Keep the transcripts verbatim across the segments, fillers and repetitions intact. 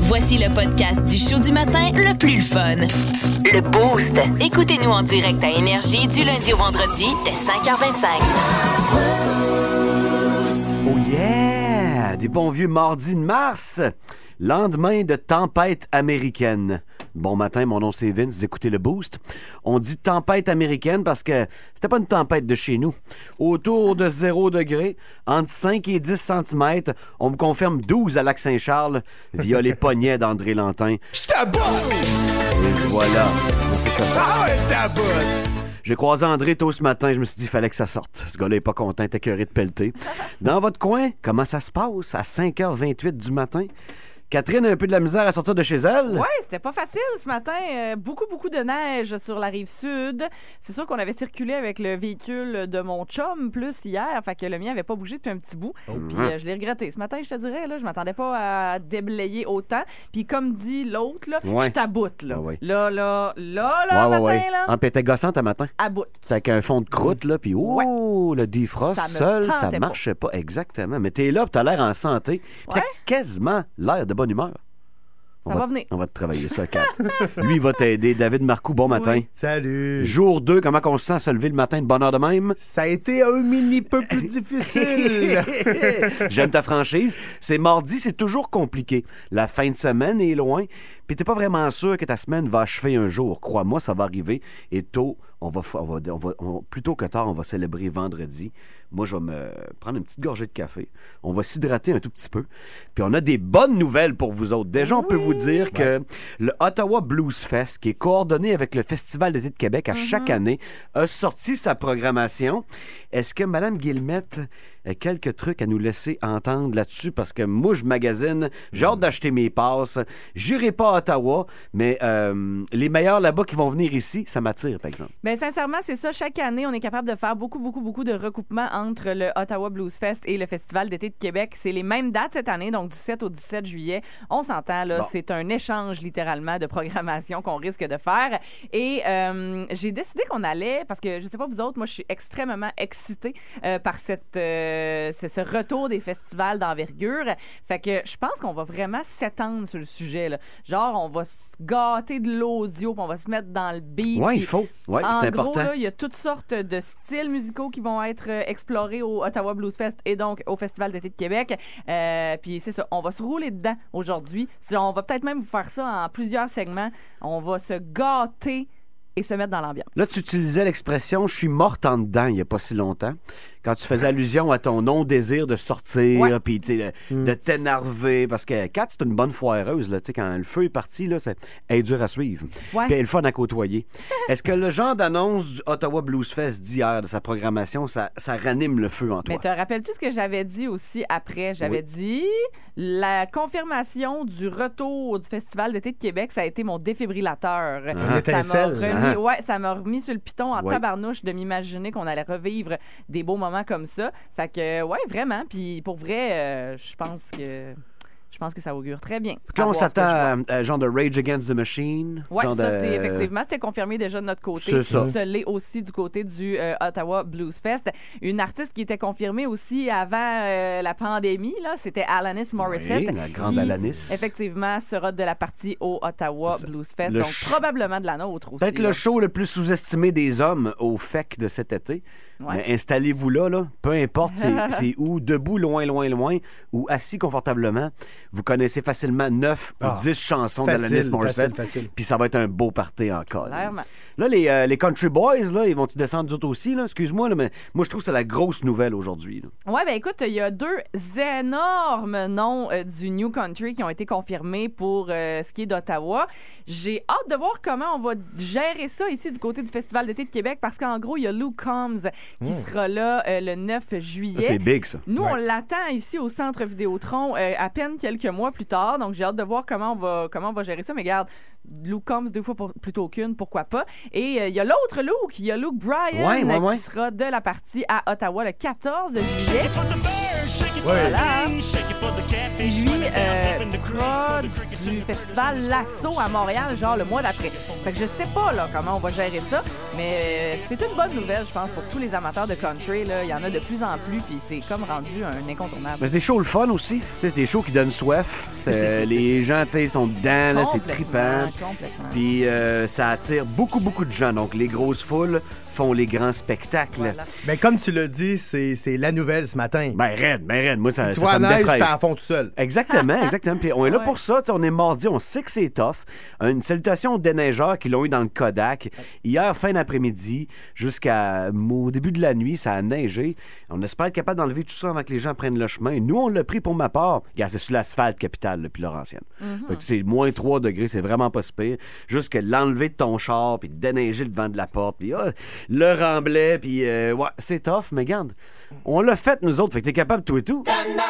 Voici le podcast du show du matin le plus le fun. Le Boost. Écoutez-nous en direct à Énergie du lundi au vendredi dès cinq heures vingt-cinq. Oh yeah! Des bons vieux mardis de mars! Lendemain de tempête américaine. Bon matin, mon nom c'est Vince, vous écoutez le Boost. On dit tempête américaine parce que c'était pas une tempête de chez nous. Autour de zéro degré, entre cinq et dix centimètres, on me confirme douze à Lac-Saint-Charles via les poignets d'André Lantin. J'étais à bout! Et voilà. On fait comme ça. Ah ouais, j'étais à bout! J'ai croisé André tôt ce matin, je me suis dit qu'il fallait que ça sorte. Ce gars-là est pas content, t'es écœuré de pelleter. Dans votre coin, comment ça se passe à cinq heures vingt-huit du matin? Catherine a un peu de la misère à sortir de chez elle. Oui, c'était pas facile ce matin. Euh, beaucoup, beaucoup de neige sur la rive sud. C'est sûr qu'on avait circulé avec le véhicule de mon chum plus hier, fait que le mien avait pas bougé depuis un petit bout. Oh. Puis euh, je l'ai regretté. Ce matin, je te dirais, là, je m'attendais pas à déblayer autant. Puis comme dit l'autre, là, ouais. je t'aboute. Là. Ouais, ouais. là, là, là, là, ouais, matin, ouais, ouais. là. En puis t'es gossante un matin. À bout. C'est avec un fond de croûte, là, puis oh, ouais. le defrost ça seul, ça marchait pas. pas. Exactement. Mais t'es là, puis t'as l'air en santé. Puis ouais. t'as quasiment l'air de bonne humeur. Ça on va, va venir. On va te travailler ça, Kat. Lui, il va t'aider. David Marcoux, bon matin. Oui. Salut. Jour deux, comment on se sent se lever le matin de bonne heure de même? Ça a été un mini peu plus difficile. J'aime ta franchise. C'est mardi, c'est toujours compliqué. La fin de semaine est loin, puis t'es pas vraiment sûr que ta semaine va achever un jour. Crois-moi, ça va arriver. Et tôt, on va, on va, on va on, plus tôt que tard, on va célébrer vendredi. Moi, je vais me prendre une petite gorgée de café. On va s'hydrater un tout petit peu. Puis on a des bonnes nouvelles pour vous autres. Déjà, on oui. peut vous dire ouais. que le Ottawa Blues Fest, qui est coordonné avec le Festival d'été de Québec à mm-hmm. chaque année, a sorti sa programmation. Est-ce que Mme Guillemette a quelques trucs à nous laisser entendre là-dessus? Parce que moi, je magasine. J'ai hâte d'acheter mes passes. J'irai pas à Ottawa, mais euh, les meilleurs là-bas qui vont venir ici, ça m'attire, par exemple. Bien, sincèrement, c'est ça. Chaque année, on est capable de faire beaucoup, beaucoup, beaucoup de recoupements entre le Ottawa Blues Fest et le Festival d'été de Québec. C'est les mêmes dates cette année, donc du sept au dix-sept juillet. On s'entend, là, bon. c'est un échange littéralement de programmation qu'on risque de faire. Et euh, j'ai décidé qu'on allait, parce que je sais pas vous autres, moi je suis extrêmement excitée euh, par cette, euh, ce, ce retour des festivals d'envergure. Fait que je pense qu'on va vraiment s'étendre sur le sujet, là. Genre, on va se gâter de l'audio, puis on va se mettre dans le beat. Oui, il faut. Oui, c'est important. En gros, il y a toutes sortes de styles musicaux qui vont être euh, explorés au Ottawa Blues Fest et donc au Festival d'été de Québec. Euh, puis c'est ça, on va se rouler dedans aujourd'hui. On va peut-être même vous faire ça en plusieurs segments. On va se gâter et se mettre dans l'ambiance. Là, tu utilisais l'expression « je suis morte en dedans » il n'y a pas si longtemps. Quand tu faisais allusion à ton non-désir de sortir, ouais. puis de, mm. de t'énerver. Parce que Kat, c'est une bonne foireuse. Là, quand le feu est parti, là, c'est, elle est dure à suivre. Ouais. Puis elle est le fun à côtoyer. Est-ce que le genre d'annonce du Ottawa Blues Fest d'hier, de sa programmation, ça, ça ranime le feu en toi? Mais te rappelles-tu ce que j'avais dit aussi après? J'avais oui. dit la confirmation du retour du Festival d'été de Québec, ça a été mon défibrillateur. Ah. Ça m'a remis, ah. ouais, ça m'a remis sur le piton en ouais. tabarnouche de m'imaginer qu'on allait revivre des beaux moments comme ça. Fait que, ouais, vraiment. Puis pour vrai, euh, je pense que... Je pense que ça augure très bien. Puis là, on s'attend à, à genre de Rage Against the Machine. Oui, ça, de... c'est effectivement, c'était confirmé déjà de notre côté. C'est ça. Ça l'est aussi du côté du euh, Ottawa Blues Fest. Une artiste qui était confirmée aussi avant euh, la pandémie, là, c'était Alanis Morissette. Oui, la grande qui, Alanis. Effectivement, sera de la partie au Ottawa Blues Fest. Le donc, ch... probablement de la nôtre aussi. Peut-être là. le show le plus sous-estimé des hommes au F E C de cet été. Ouais. Mais installez-vous là, là. Peu importe c'est, c'est où, debout, loin, loin, loin, ou assis confortablement. Vous connaissez facilement neuf ah, ou dix chansons d'Alanis Morissette. Puis ça va être un beau party encore. Clairement. Là, les, euh, les Country Boys, là, ils vont-tu descendre d'autres aussi? Là? Excuse-moi, là, mais moi, je trouve que c'est la grosse nouvelle aujourd'hui. Oui, bien écoute, il y a deux énormes noms euh, du New Country qui ont été confirmés pour euh, ce qui est d'Ottawa. J'ai hâte de voir comment on va gérer ça ici du côté du Festival d'été de Québec parce qu'en gros, il y a Luke Combs qui mmh. sera là euh, le neuf juillet. Ça, c'est big, ça. Nous, ouais. on l'attend ici au Centre Vidéotron euh, à peine quelques mois plus tard. Donc, j'ai hâte de voir comment on va, comment on va gérer ça. Mais regarde, Luke Combs deux fois pour, plutôt qu'une, pourquoi pas. Et il euh, y a l'autre Luke, il y a Luke Bryan ouais, ouais, euh, qui ouais. sera de la partie à Ottawa le quatorze juillet. Ouais. Voilà. Et lui euh, fera du festival Lasso à Montréal, genre le mois d'après. Fait que je sais pas là, comment on va gérer ça, mais euh, c'est une bonne nouvelle, je pense, pour tous les amateurs de country. Là. Il y en a de plus en plus, puis c'est comme rendu un incontournable. Mais c'est des shows le fun aussi. Tu sais, c'est des shows qui donnent soif. C'est- les gens, tu sais, sont dedans, là, c'est trippant. Complètement. Puis euh, ça attire beaucoup, beaucoup de gens. Donc, les grosses foules font les grands spectacles. Voilà. Ben, comme tu l'as dit, c'est, c'est la nouvelle ce matin. Ben, raide, ben, raide. Moi, ça, tu ça, vois ça la me neige, défraise. puis en fond tout seul. Exactement, exactement. Puis on est là Ouais. pour ça. T'sais, on est mardi, on sait que c'est tough. Une salutation aux déneigeurs qui l'ont eu dans le Kodak. Hier, fin d'après-midi, jusqu'à au début de la nuit, ça a neigé. On espère être capable d'enlever tout ça avant que les gens prennent le chemin. Nous, on l'a pris pour ma part. Regarde, c'est sur l'asphalte capitale, là, puis Laurentienne. Fait que c'est moins trois degrés, c'est vraiment pas si pire. Juste que l'enlever de ton char, puis de déneiger le devant de la porte, puis ah, le remblai, puis euh, ouais, c'est tough, mais regarde, on l'a fait nous autres, fait que t'es capable de tout et tout.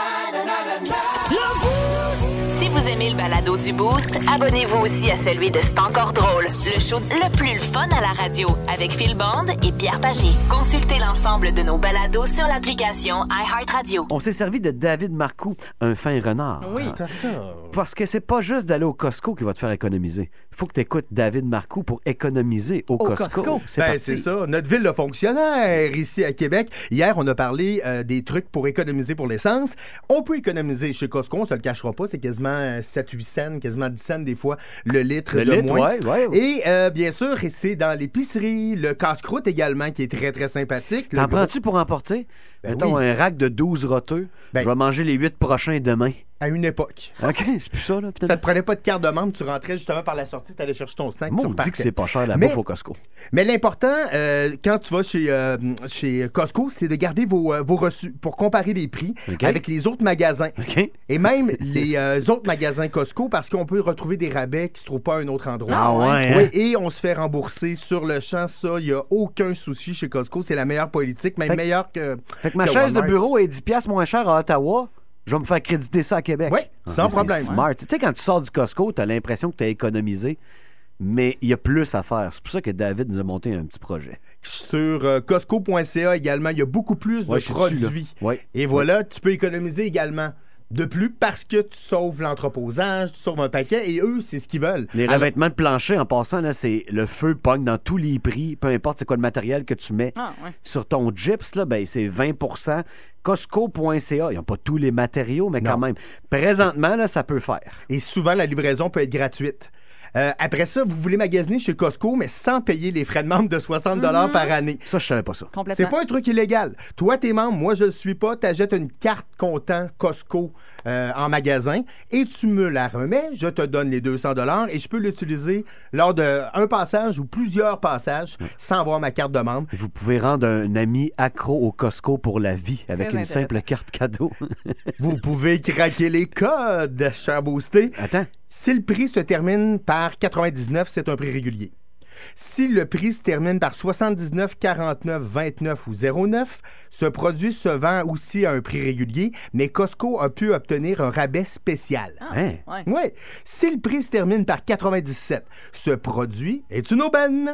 Si vous aimez le balado du Boost, abonnez-vous aussi à celui de C'est encore drôle, le show le plus le fun à la radio, avec Phil Bond et Pierre Pagé. Consultez l'ensemble de nos balados sur l'application iHeartRadio. On s'est servi de David Marcoux, un fin renard. Oui. Parce que c'est pas juste d'aller au Costco qui va te faire économiser. Il faut que tu écoutes David Marcoux pour économiser au, Costco. Costco. C'est Ben, parti. c'est ça. Notre ville de fonctionnaire ici à Québec. Hier, on a parlé euh, des trucs pour économiser pour l'essence. On peut économiser chez Costco, on se le cachera pas. C'est quasiment euh, sept huit cents, quasiment dix cents des fois le litre Le de litre, moins. ouais, ouais. Et euh, bien sûr, c'est dans l'épicerie, le casse-croûte également qui est très, très sympathique. Le T'en gros- prends-tu pour emporter? Ben Mettons oui. un rack de douze roteux. Ben- Je vais manger les huit prochains demain. À une époque. OK, c'est plus ça, là. Ça te prenait pas de carte de membre, tu rentrais justement par la sortie, tu allais chercher ton snack, tu Moi, on repartais. dit que c'est pas cher la Mais- bouffe au Costco. Mais l'important, euh, quand tu vas chez, euh, chez Costco, c'est de garder vos, euh, vos reçus pour comparer les prix OK. avec les autres magasins. OK? Et même les euh, autres magasins Costco, parce qu'on peut retrouver des rabais qui ne se trouvent pas à un autre endroit. Ah ouais, Oui, hein? et on se fait rembourser sur le champ. Ça, il n'y a aucun souci chez Costco. C'est la meilleure politique, même Fait que- meilleure que. Fait que ma que chaise de Walmart. bureau est dix piastres moins chère à Ottawa. Je vais me faire créditer ça à Québec. Oui, Ah, sans mais c'est problème. Smart. Tu sais, quand tu sors du Costco, tu as l'impression que tu as économisé, mais il y a plus à faire. C'est pour ça que David nous a monté un petit projet. Sur euh, Costco point C A également, il y a beaucoup plus Ouais, de je suis dessus, produits. là. Ouais. Et voilà, tu peux économiser également. De plus, parce que tu sauves l'entreposage, tu sauves un paquet, et eux, c'est ce qu'ils veulent. Les Alors- revêtements de plancher, en passant, là, c'est le feu pogne dans tous les prix, peu importe c'est quoi le matériel que tu mets Ah, ouais. sur ton gyps, là, ben, c'est vingt pour cent. Costco point C A, ils n'ont pas tous les matériaux, mais quand Non. même. Présentement, là, ça peut faire. Et souvent, la livraison peut être gratuite. Euh, après ça, vous voulez magasiner chez Costco, mais sans payer les frais de membre de soixante dollars par année. Ça, je savais pas ça. Complètement. C'est pas un truc illégal. Toi, t'es membre, moi, je le suis pas. T'achètes une carte comptant Costco euh, en magasin et tu me la remets. Je te donne les deux cents dollars et je peux l'utiliser lors d'un passage ou plusieurs passages sans avoir ma carte de membre. Vous pouvez rendre un ami accro au Costco pour la vie avec Très une simple carte cadeau. Vous pouvez craquer les codes, cher Boosté. Attends. Si le prix se termine par quatre-vingt-dix-neuf, c'est un prix régulier. Si le prix se termine par soixante-dix-neuf, quarante-neuf, vingt-neuf ou zéro neuf, ce produit se vend aussi à un prix régulier, mais Costco a pu obtenir un rabais spécial. Ah, Hein? ouais. Oui. Si le prix se termine par quatre-vingt-dix-sept, ce produit est une aubaine.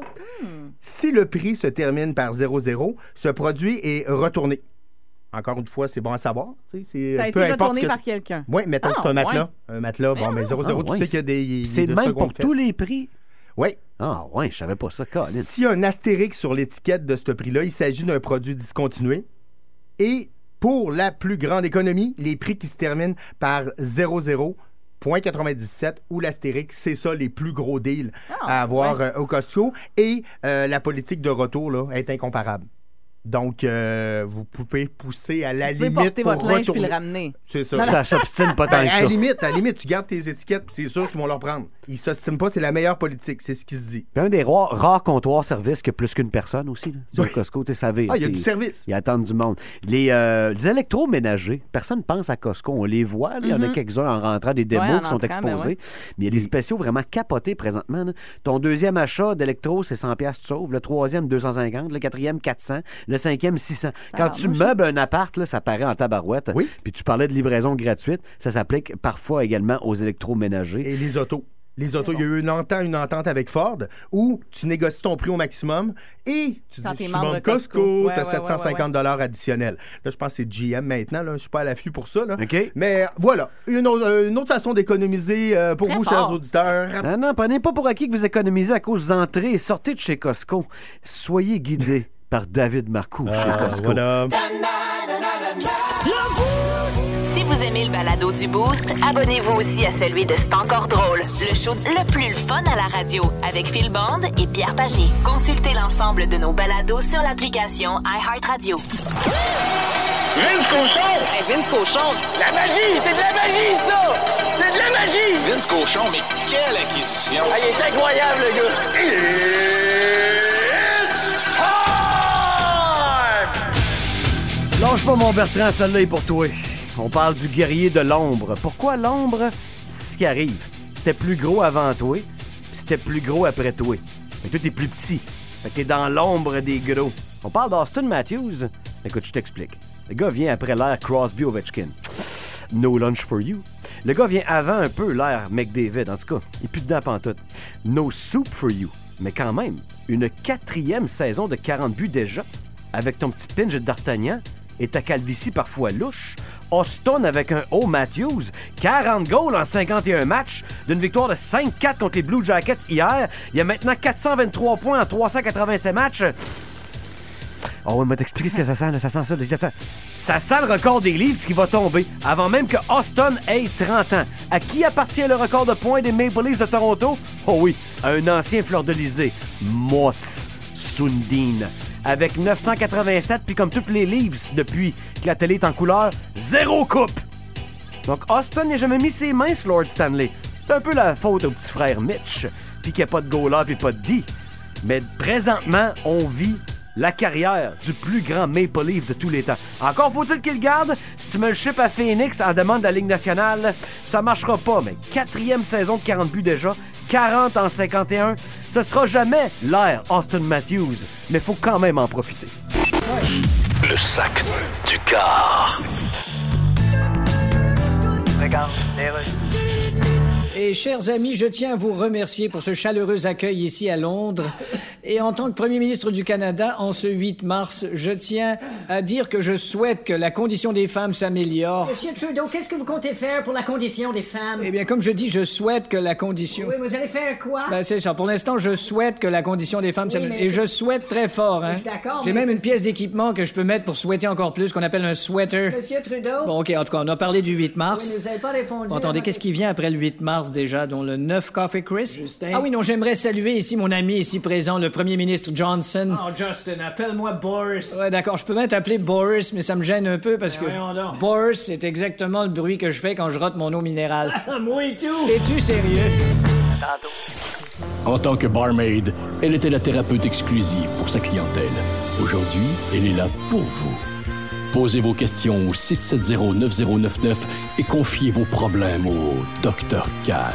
Si le prix se termine par zéro zéro, ce produit est retourné. Encore une fois, c'est bon à savoir. tu sais, c'est- Ça a peu été importe retourné ce que par tu- quelqu'un. Oui, mettons que Ah, c'est un ouais. matelas. Un matelas, bon, mais zéro zéro, Ah, tu ouais. sais qu'il y a des. C'est de même seconde pour tous fesses. les prix? Oui. Ah ouais, je savais pas ça, Colin. S'il y a un astérix sur l'étiquette de ce prix-là, il s'agit d'un produit discontinué. Et pour la plus grande économie, les prix qui se terminent par zéro zéro, zéro virgule quatre-vingt-dix-sept ou l'astérix, c'est ça les plus gros deals Ah, à avoir ouais. euh, au Costco. Et euh, la politique de retour là, est incomparable. Donc, euh, vous pouvez pousser à la Vous pouvez limite porter pour votre linge puis retourner. le ramener. C'est ça. Ça s'obstine pas tant Ben, que à ça. la limite, à la limite, tu gardes tes étiquettes, puis c'est sûr qu'ils vont leur prendre. Ils s'estiment pas, c'est la meilleure politique, c'est ce qui se dit. Puis un des rares, rares comptoirs services que plus qu'une personne aussi. Là. Tu sais, Oui. Au Costco, tu sais, ça vire. Ah, il y a tu du sais, service. Ils attendent du monde. Les, euh, les électroménagers, personne ne pense à Costco. On les voit. là. Il y en a quelques-uns en rentrant des démos Ouais, en qui sont entrant, exposés. ben ouais. Mais il y a des spéciaux vraiment capotés présentement. là. Ton deuxième achat d'électro, c'est cent piastres, tu sauves. Le troisième, deux cent cinquante. Le quatrième, quatre cents. Le cinquième, six cents. Quand Ah, tu moi, je- meubles un appart, là, ça paraît en tabarouette. Oui. Puis tu parlais de livraison gratuite. Ça s'applique parfois également aux électroménagers. Et les autos. Les autos, il y a eu longtemps une entente avec Ford où tu négocies ton prix au maximum et tu Quand dis, t'es je suis membre membre de Costco, Costco. tu as Ouais, sept cent cinquante ouais, dollars additionnels. Là, je pense que c'est G M maintenant. Là. Je suis pas à l'affût pour ça. Là. OK. Mais voilà, une autre, une autre façon d'économiser euh, pour Très vous, fort. chers auditeurs. Non, non, prenez pas pour acquis que vous économisez à cause des entrées et sortez de chez Costco. Soyez guidés par David Marcoux chez Ah, Costco. voilà. Si vous aimez le balado du Boost, abonnez-vous aussi à celui de C'est encore drôle, le show le plus le fun à la radio, avec Phil Bond et Pierre Pagé. Consultez l'ensemble de nos balados sur l'application iHeartRadio. Vince Cochon! Hey, Vince Cochon! La magie! C'est de la magie, ça! C'est de la magie! Vince Cochon, mais quelle acquisition! Ah, il est incroyable, le gars! It's time! Lâche pas mon Bertrand, celle-là est pour toi. On parle du guerrier de l'ombre. Pourquoi l'ombre? C'est ce qui arrive. C'était plus gros avant toi, puis c'était plus gros après toi. Fait que toi, t'es plus petit. Fait que t'es dans l'ombre des gros. On parle d'Auston Matthews. Écoute, je t'explique. Le gars vient après l'ère Crosby-Ovechkin. No lunch for you. Le gars vient avant un peu l'ère McDavid. En tout cas, il est plus dedans pantoute. No soup for you. Mais quand même, une quatrième saison de quarante buts déjà, avec ton petit pinch d'Artagnan et ta calvitie parfois louche. Auston avec un O Matthews, quarante goals en cinquante et un matchs, d'une victoire de cinq quatre contre les Blue Jackets hier. Il y a maintenant quatre cent vingt-trois points en trois cent quatre-vingt-sept matchs. Oh, on va t'expliquer ce que ça sent, là. Ça sent ça, ça sent. Ça sent le record des livres qui va tomber avant même que Auston ait trente ans. À qui appartient le record de points des Maple Leafs de Toronto? Oh oui, à un ancien fleur-de-lysée, Mats Sundin. Avec neuf cent quatre-vingt-sept, puis comme toutes les Leafs depuis que la télé est en couleur, zéro coupe. Donc Auston n'a jamais mis ses mains sur Lord Stanley. C'est un peu la faute au petit frère Mitch, puis qu'il n'y a pas de goaler puis pas de D. Mais présentement, on vit la carrière du plus grand Maple Leaf de tous les temps. Encore faut-il qu'il garde. Si tu me le ship à Phoenix en demande de la Ligue nationale, ça marchera pas. Mais quatrième saison de quarante buts déjà, quarante en cinquante et un, ce sera jamais l'ère Auston Matthews, mais faut quand même en profiter. Le sac du car. Regarde, les rues. Et chers amis, je tiens à vous remercier pour ce chaleureux accueil ici à Londres. Et en tant que Premier ministre du Canada, en ce huit mars, je tiens à dire que je souhaite que la condition des femmes s'améliore. Monsieur Trudeau, qu'est-ce que vous comptez faire pour la condition des femmes? Eh bien, comme je dis, je souhaite que la condition... Oui, vous allez faire quoi? Ben, c'est ça. Pour l'instant, je souhaite que la condition des femmes Oui, s'améliore. mais Et c'est- je souhaite très fort, hein. Je suis d'accord, J'ai mais même c'est- une pièce d'équipement que je peux mettre pour souhaiter encore plus, qu'on appelle un sweater. Monsieur Trudeau? Bon, OK, en tout cas, on a parlé du huit mars. Oui, mais vous n'avez pas répondu. Bon, attendez, à ma qu'est-ce qui vient après le huit mars déjà, dont le neuf Coffee Crisp? Justin. Ah oui, non, j'aimerais saluer ici mon ami ici présent, le premier ministre Johnson. Oh, Justin, appelle-moi Boris. Ouais, d'accord, je peux même t'appeler Boris, mais ça me gêne un peu parce Ben que voyons donc. Boris, c'est exactement le bruit que je fais quand je rote mon eau minérale. Moi et tout. Es-tu sérieux? En tant que barmaid, elle était la thérapeute exclusive pour sa clientèle. Aujourd'hui, elle est là pour vous. Posez vos questions au six sept zéro neuf zéro neuf neuf et confiez vos problèmes au docteur Cat.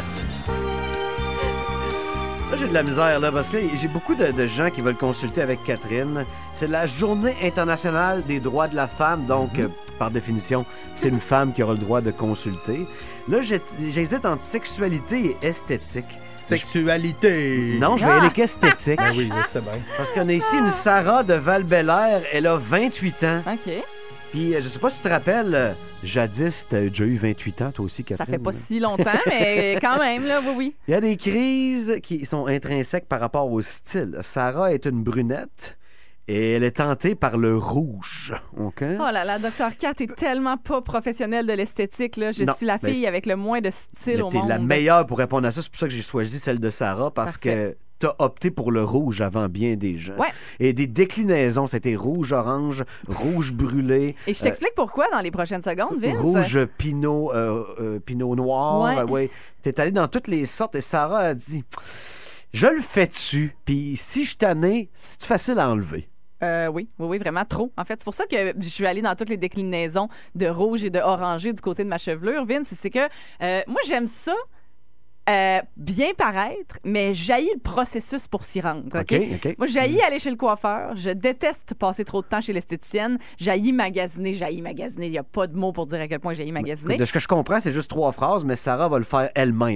Là, j'ai de la misère, là, parce que j'ai beaucoup de, de gens qui veulent consulter avec Catherine. C'est la Journée internationale des droits de la femme, donc, euh, par définition, c'est une femme qui aura le droit de consulter. Là, j'ai- j'hésite entre sexualité et esthétique. Sexualité. Non, je vais y aller qu'esthétique. Ben oui, je sais bien. Parce qu'on a ici une Sarah de Val-Bélair, elle a vingt-huit ans. OK. Puis, euh, je sais pas si tu te rappelles, euh, jadis, t'as déjà eu vingt-huit ans, toi aussi, Ça Catherine. fait pas si longtemps, mais quand même, là, oui, oui. Il y a des crises qui sont intrinsèques par rapport au style. Sarah est une brunette et elle est tentée par le rouge. OK? Oh là là, docteur Kat est tellement pas professionnel de l'esthétique, là. Je Non, suis la mais fille c'est- avec le moins de style Mais au t'es monde. la meilleure pour répondre à ça. C'est pour ça que j'ai choisi celle de Sarah, parce Parfait. que t'as opté pour le rouge avant bien des gens. Ouais. Et des déclinaisons, c'était rouge-orange, rouge brûlé. Et je t'explique pourquoi dans les prochaines secondes, Vince. Rouge pinot, euh, euh, pinot noir. Ouais. euh, ouais. T'es allé dans toutes les sortes et Sarah a dit je le fais dessus, puis si je t'en ai, c'est facile à enlever. Euh, oui, oui, oui, vraiment trop. En fait, c'est pour ça que je suis allée dans toutes les déclinaisons de rouge et de orangé du côté de ma chevelure, Vince. C'est que euh, moi, j'aime ça. euh, bien paraître, mais j'haïs le processus pour s'y rendre. OK? OK, OK. Moi, j'haïs aller chez le coiffeur. Je déteste passer trop de temps chez l'esthéticienne. J'haïs magasiner. J'haïs magasiner. Il n'y a pas de mots pour dire à quel point j'haïs magasiner. De ce que je comprends, c'est juste trois phrases, mais Sarah va le faire elle-même. Là.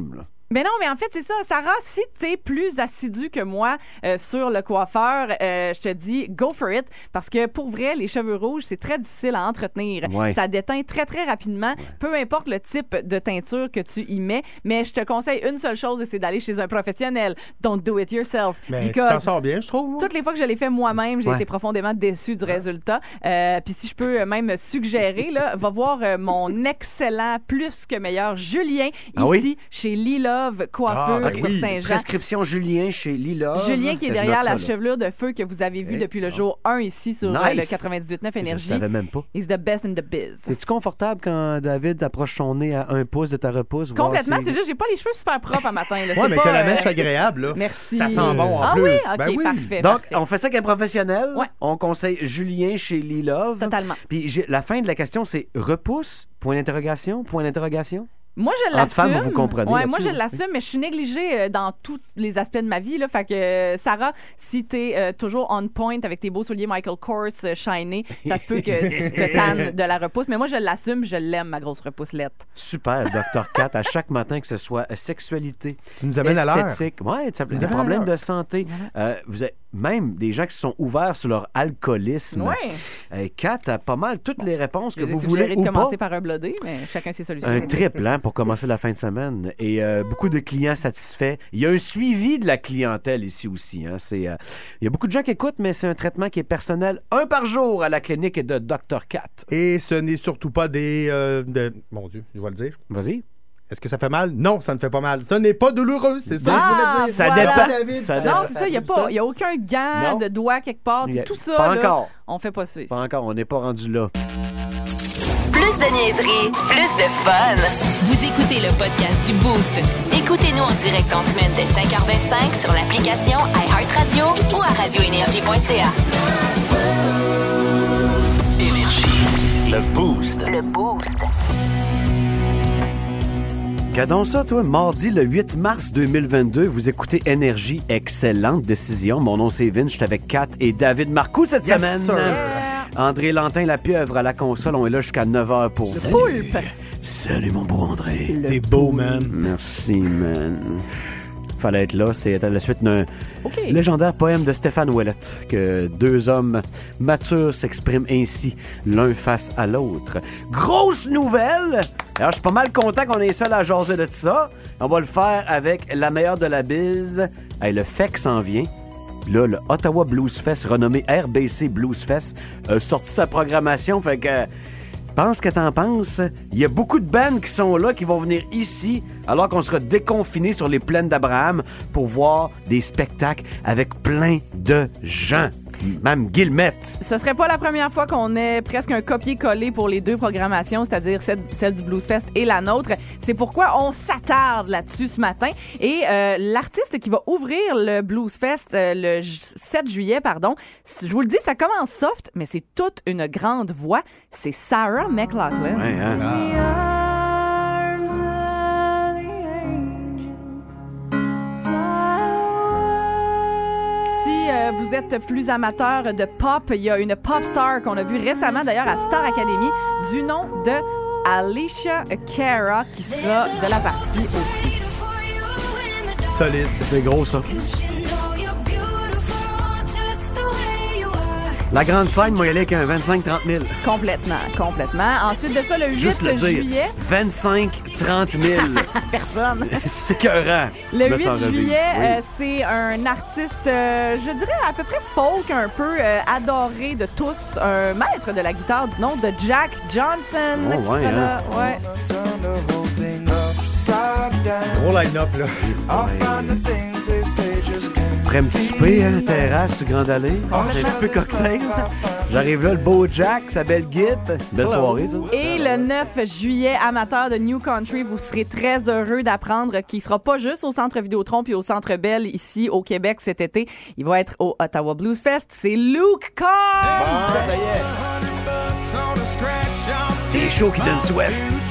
Ben non, mais en fait, c'est ça. Sarah, si t'es plus assidue que moi euh, sur le coiffeur, euh, je te dis, go for it. Parce que pour vrai, les cheveux rouges, c'est très difficile à entretenir. Ouais. Ça déteint très, très rapidement. Ouais. Peu importe le type de teinture que tu y mets. Mais je te conseille une seule chose, et c'est d'aller chez un professionnel. Don't do it yourself. Mais tu t'en sors bien, je trouve. Moi. Toutes les fois que je l'ai fait moi-même, j'ai ouais. été profondément déçue du résultat. Euh, Puis si je peux même suggérer, là, va voir euh, mon excellent, plus que meilleur Julien, ah ici, oui? chez Lilove Coiffure. Ah, sur oui. Saint-Jean. Prescription Julien chez Lila. Julien qui est Je derrière note la ça, chevelure de feu que vous avez vue hey. depuis le jour un ici sur nice. euh, le quatre-vingt-dix-huit neuf Énergie. Je savais même pas. He's the best in the biz. Es-tu confortable quand David approche son nez à un pouce de ta repousse? Complètement. Si... C'est juste, j'ai pas les cheveux super propres à matin. Là. Ouais, mais pas, t'as la euh... mèche agréable, là. Merci. Ça sent bon en ah plus. Oui? OK, ben oui. parfait. Donc, parfait. on fait ça avec un professionnel. Ouais. On conseille Julien chez Lilove. Totalement. Puis j'ai... la fin de la question, c'est repousse? Point d'interrogation? Point d'interrogation? Moi, je Entre femmes, l'assume. vous comprenez Ouais, moi, là-dessus, je l'assume, mais je suis négligée euh, dans tous les aspects de ma vie. Là. Fait que, euh, Sarah, si t'es euh, toujours on point avec tes beaux souliers Michael Kors euh, shiny, ça se peut que tu te tannes de la repousse. Mais moi, je l'assume, je l'aime, ma grosse repousselette. Super, docteur Kat, à chaque matin, que ce soit sexualité, tu nous amènes à l'heure. Esthétique, ouais, tu as des problèmes de santé. Euh, vous avez même des gens qui se sont ouverts sur leur alcoolisme. Oui. Euh, Kat a pas mal toutes les réponses que je vous voulez de ou commencer pas. par un blodé, mais chacun ses solutions. Un triple, hein, pour commencer la fin de semaine. Et euh, beaucoup de clients satisfaits. Il y a un suivi de la clientèle ici aussi. Hein. C'est, euh, il y a beaucoup de gens qui écoutent, mais c'est un traitement qui est personnel. Un par jour à la clinique de docteur Kat. Et ce n'est surtout pas des... Euh, de... Mon Dieu, je vais le dire. Vas-y. Est-ce que ça fait mal? Non, ça ne fait pas mal. Ça n'est pas douloureux, c'est ça ah, que je voulais dire. Ça voilà. dépend. David, ça non, dépend. c'est ça, il n'y a, pas, y a aucun gant non. de doigt quelque part. A... Tout ça, pas là, encore. on fait pas ça ici. Pas encore, on n'est pas rendu là. Plus de niaiserie, plus de fun. Vous écoutez le podcast du Boost. Écoutez-nous en direct en semaine dès cinq heures vingt-cinq sur l'application iHeartRadio ou à radio énergie point c a. Énergie. Le Boost. Le Boost. Regardons ça, toi. Mardi, le huit mars deux mille vingt-deux, vous écoutez Énergie. Excellente décision. Mon nom, c'est Vince. Je suis avec Kat et David Marcoux cette yes, semaine. Sir. André Lantin, la pieuvre à la console. On est là jusqu'à neuf heures pour vous. Poulpe. Salut, mon beau André. T'es beau, man. Merci, man. Fallait être là. C'est à la suite d'un okay. légendaire poème de Stéphane Ouellet, que deux hommes matures s'expriment ainsi, l'un face à l'autre. Grosse nouvelle! Alors, je suis pas mal content qu'on est seul à jaser de ça. On va le faire avec la meilleure de la bise. Hey, le F E C s'en vient. Là, le Ottawa Blues Fest, renommé R B C Blues Fest, a sorti sa programmation. Fait que... Pense que t'en penses. Il y a beaucoup de bands qui sont là, qui vont venir ici, alors qu'on sera déconfinés sur les plaines d'Abraham pour voir des spectacles avec plein de gens. Même Guillemette. Ce serait pas la première fois qu'on ait presque un copier-coller pour les deux programmations, c'est-à-dire celle, celle du Blues Fest et la nôtre. C'est pourquoi on s'attarde là-dessus ce matin. Et euh, l'artiste qui va ouvrir le Blues Fest euh, le sept juillet, pardon, je vous le dis, ça commence soft, mais c'est toute une grande voix. C'est Sarah McLachlan. Ouais, hein? Ah. Vous êtes plus amateur de pop. Il y a une pop star qu'on a vue récemment, d'ailleurs, à Star Academy, du nom de Alicia Cara, qui sera de la partie aussi. Solide. C'est gros, ça. La grande scène, moi, il y aller avec un vingt-cinq trente mille. Complètement, complètement. Ensuite de ça, le Juste huit le dire. juillet... vingt-cinq trente mille. Personne. C'est écœurant. Le Me huit sans juillet, revue. euh, c'est un artiste, euh, je dirais à peu près folk, un peu euh, adoré de tous, un maître de la guitare du nom de Jack Johnson. Oh, qui ouais, sera hein. là. Ouais. Gros line-up, là. Après un petit souper, hein, terrasse sur Grande Allée. Un petit peu cocktail. J'arrive là, le beau Jack, sa belle guite. Belle soirée, ça. Et le neuf juillet, amateur de New Country, vous serez très heureux d'apprendre qu'il sera pas juste au Centre Vidéotron puis au Centre Bell ici au Québec cet été. Il va être au Ottawa Blues Fest. C'est Luke Combs! Bon, ça y est. Des shows qui donnent soif.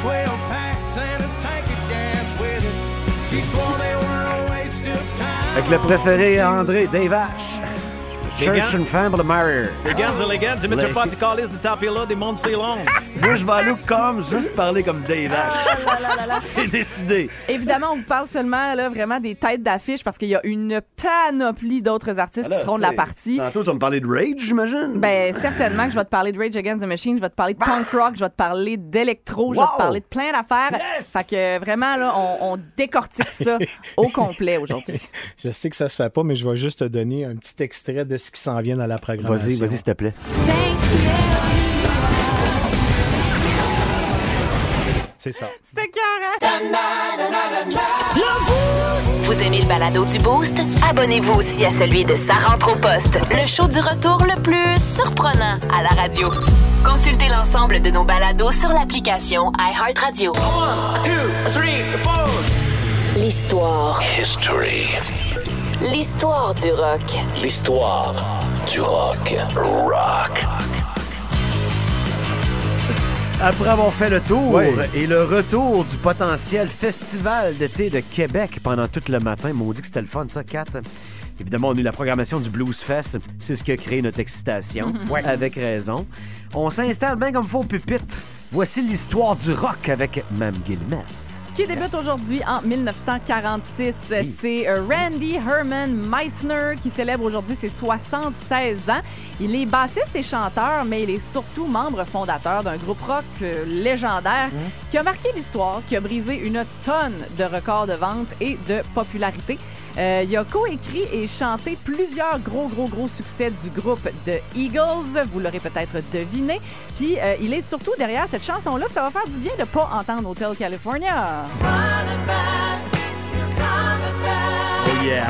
Avec le préféré à André, Dave Ash. Cherche une femme pour le marier. Les gars, les gars, tu mettras pas de calice de tapiola des mondes c'est long. Moi, je vais aller au com juste parler comme Dave Ash. Ah, là, là, là. C'est décidé. Évidemment, on vous parle seulement là, vraiment des têtes d'affiche parce qu'il y a une panoplie d'autres artistes Alors, qui seront de la t'sais, partie. Tantôt, tu vas me parler de Rage, j'imagine? Ben, certainement que je vais te parler de Rage Against the Machine, je vais te parler de punk rock, je vais te parler d'électro, je vais Wow! te parler de plein d'affaires. Yes! Fait que vraiment, là, on, on décortique ça au complet aujourd'hui. Je sais que ça se fait pas, mais je vais juste te donner un petit extrait de ce qui s'en vient dans la programmation. Vas-y, vas-y, s'il te plaît. C'est ça. C'était écœurant. Vous aimez le balado du Boost? Abonnez-vous aussi à celui de Sa rentre au poste, le show du retour le plus surprenant à la radio. Consultez l'ensemble de nos balados sur l'application iHeartRadio. L'histoire. History. L'histoire du rock. L'histoire du rock. Rock. Après avoir fait le tour Ouais. et le retour du potentiel festival d'été de Québec pendant tout le matin, maudit que c'était le fun, ça, Kat. Évidemment, on a eu la programmation du Blues Fest. C'est ce qui a créé notre excitation, Ouais. avec raison. On s'installe bien comme faux pupitre. Voici l'histoire du rock avec Mme Guillemette. Qui débute aujourd'hui en dix-neuf cent quarante-six. C'est euh, Randy Herman Meisner qui célèbre aujourd'hui ses soixante-seize ans. Il est bassiste et chanteur, mais il est surtout membre fondateur d'un groupe rock euh, légendaire qui a marqué l'histoire, qui a brisé une tonne de records de vente et de popularité. Euh, il a coécrit et chanté plusieurs gros, gros, gros succès du groupe The Eagles. Vous l'aurez peut-être deviné. Puis, euh, il est surtout derrière cette chanson-là que ça va faire du bien de pas entendre Hotel California. Oh yeah!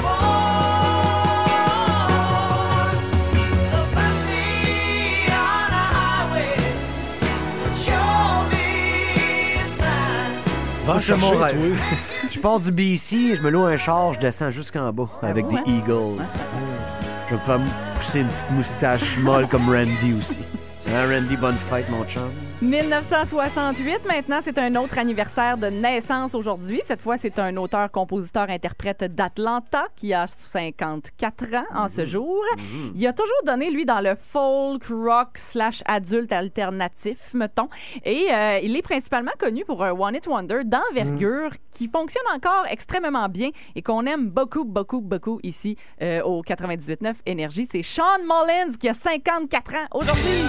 Va C'est chercher, mon toi. rêve. Je pars du B C, je me loue un char, je descends jusqu'en bas avec des ouais? Eagles. Je vais me faire pousser une petite moustache molle comme Randy aussi. Hein, Randy, bonne fête, mon chum. dix-neuf cent soixante-huit, maintenant, c'est un autre anniversaire de naissance aujourd'hui. Cette fois, c'est un auteur, compositeur, interprète d'Atlanta qui a cinquante-quatre ans en ce jour. Il a toujours donné, lui, dans le folk, rock, slash adulte alternatif, mettons. Et euh, il est principalement connu pour un One Hit Wonder d'envergure qui fonctionne encore extrêmement bien et qu'on aime beaucoup, beaucoup, beaucoup ici euh, au quatre-vingt-dix-huit neuf Énergie. C'est Sean Mullins qui a cinquante-quatre ans aujourd'hui.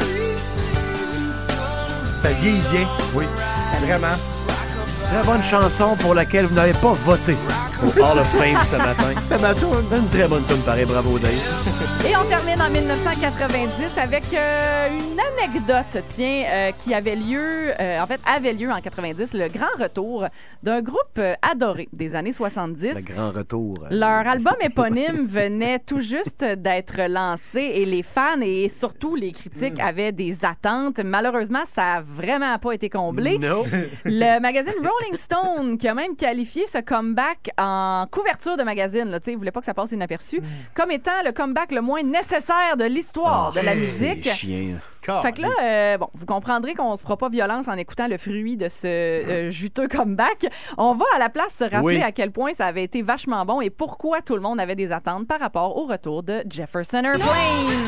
Ça vieillit bien. Oui. Vraiment. Très bonne chanson pour laquelle vous n'avez pas voté au Hall of Fame ce matin. C'était ma tourne. Une très bonne tune, pareil. Bravo, Dave. Et on termine en dix-neuf cent quatre-vingt-dix avec euh, une anecdote, tiens, euh, qui avait lieu, euh, en fait, avait lieu en quatre-vingt-dix, le grand retour d'un groupe euh, adoré des années soixante-dix. Le grand retour. Leur album éponyme venait tout juste d'être lancé et les fans et surtout les critiques avaient des attentes. Malheureusement, ça a vraiment pas été comblé. Non. Le magazine Rolling Stone qui a même qualifié ce comeback en couverture de magazine, là, tu sais, il voulait pas que ça passe inaperçu, comme étant le comeback le moins nécessaire de l'histoire de la musique. Chien. Fait que là, euh, bon, vous comprendrez qu'on se fera pas violence en écoutant le fruit de ce euh, juteux comeback. On va à la place se rappeler Oui. à quel point ça avait été vachement bon et pourquoi tout le monde avait des attentes par rapport au retour de Jefferson Airplane.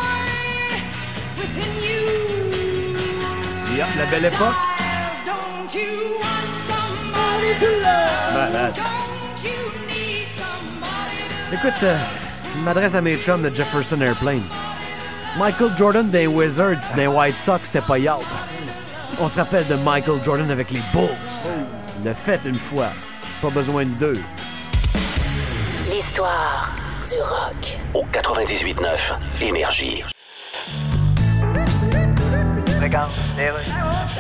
Yeah, la belle époque. Malade. Écoute, euh, je m'adresse à mes chums de Jefferson Airplane. Michael Jordan des Wizards des White Sox, c'était pas yard. On se rappelle de Michael Jordan avec les Bulls. Le fait une fois, pas besoin de deux. L'histoire du rock. Au quatre-vingt-dix-huit neuf Énergie. Regarde, les rues.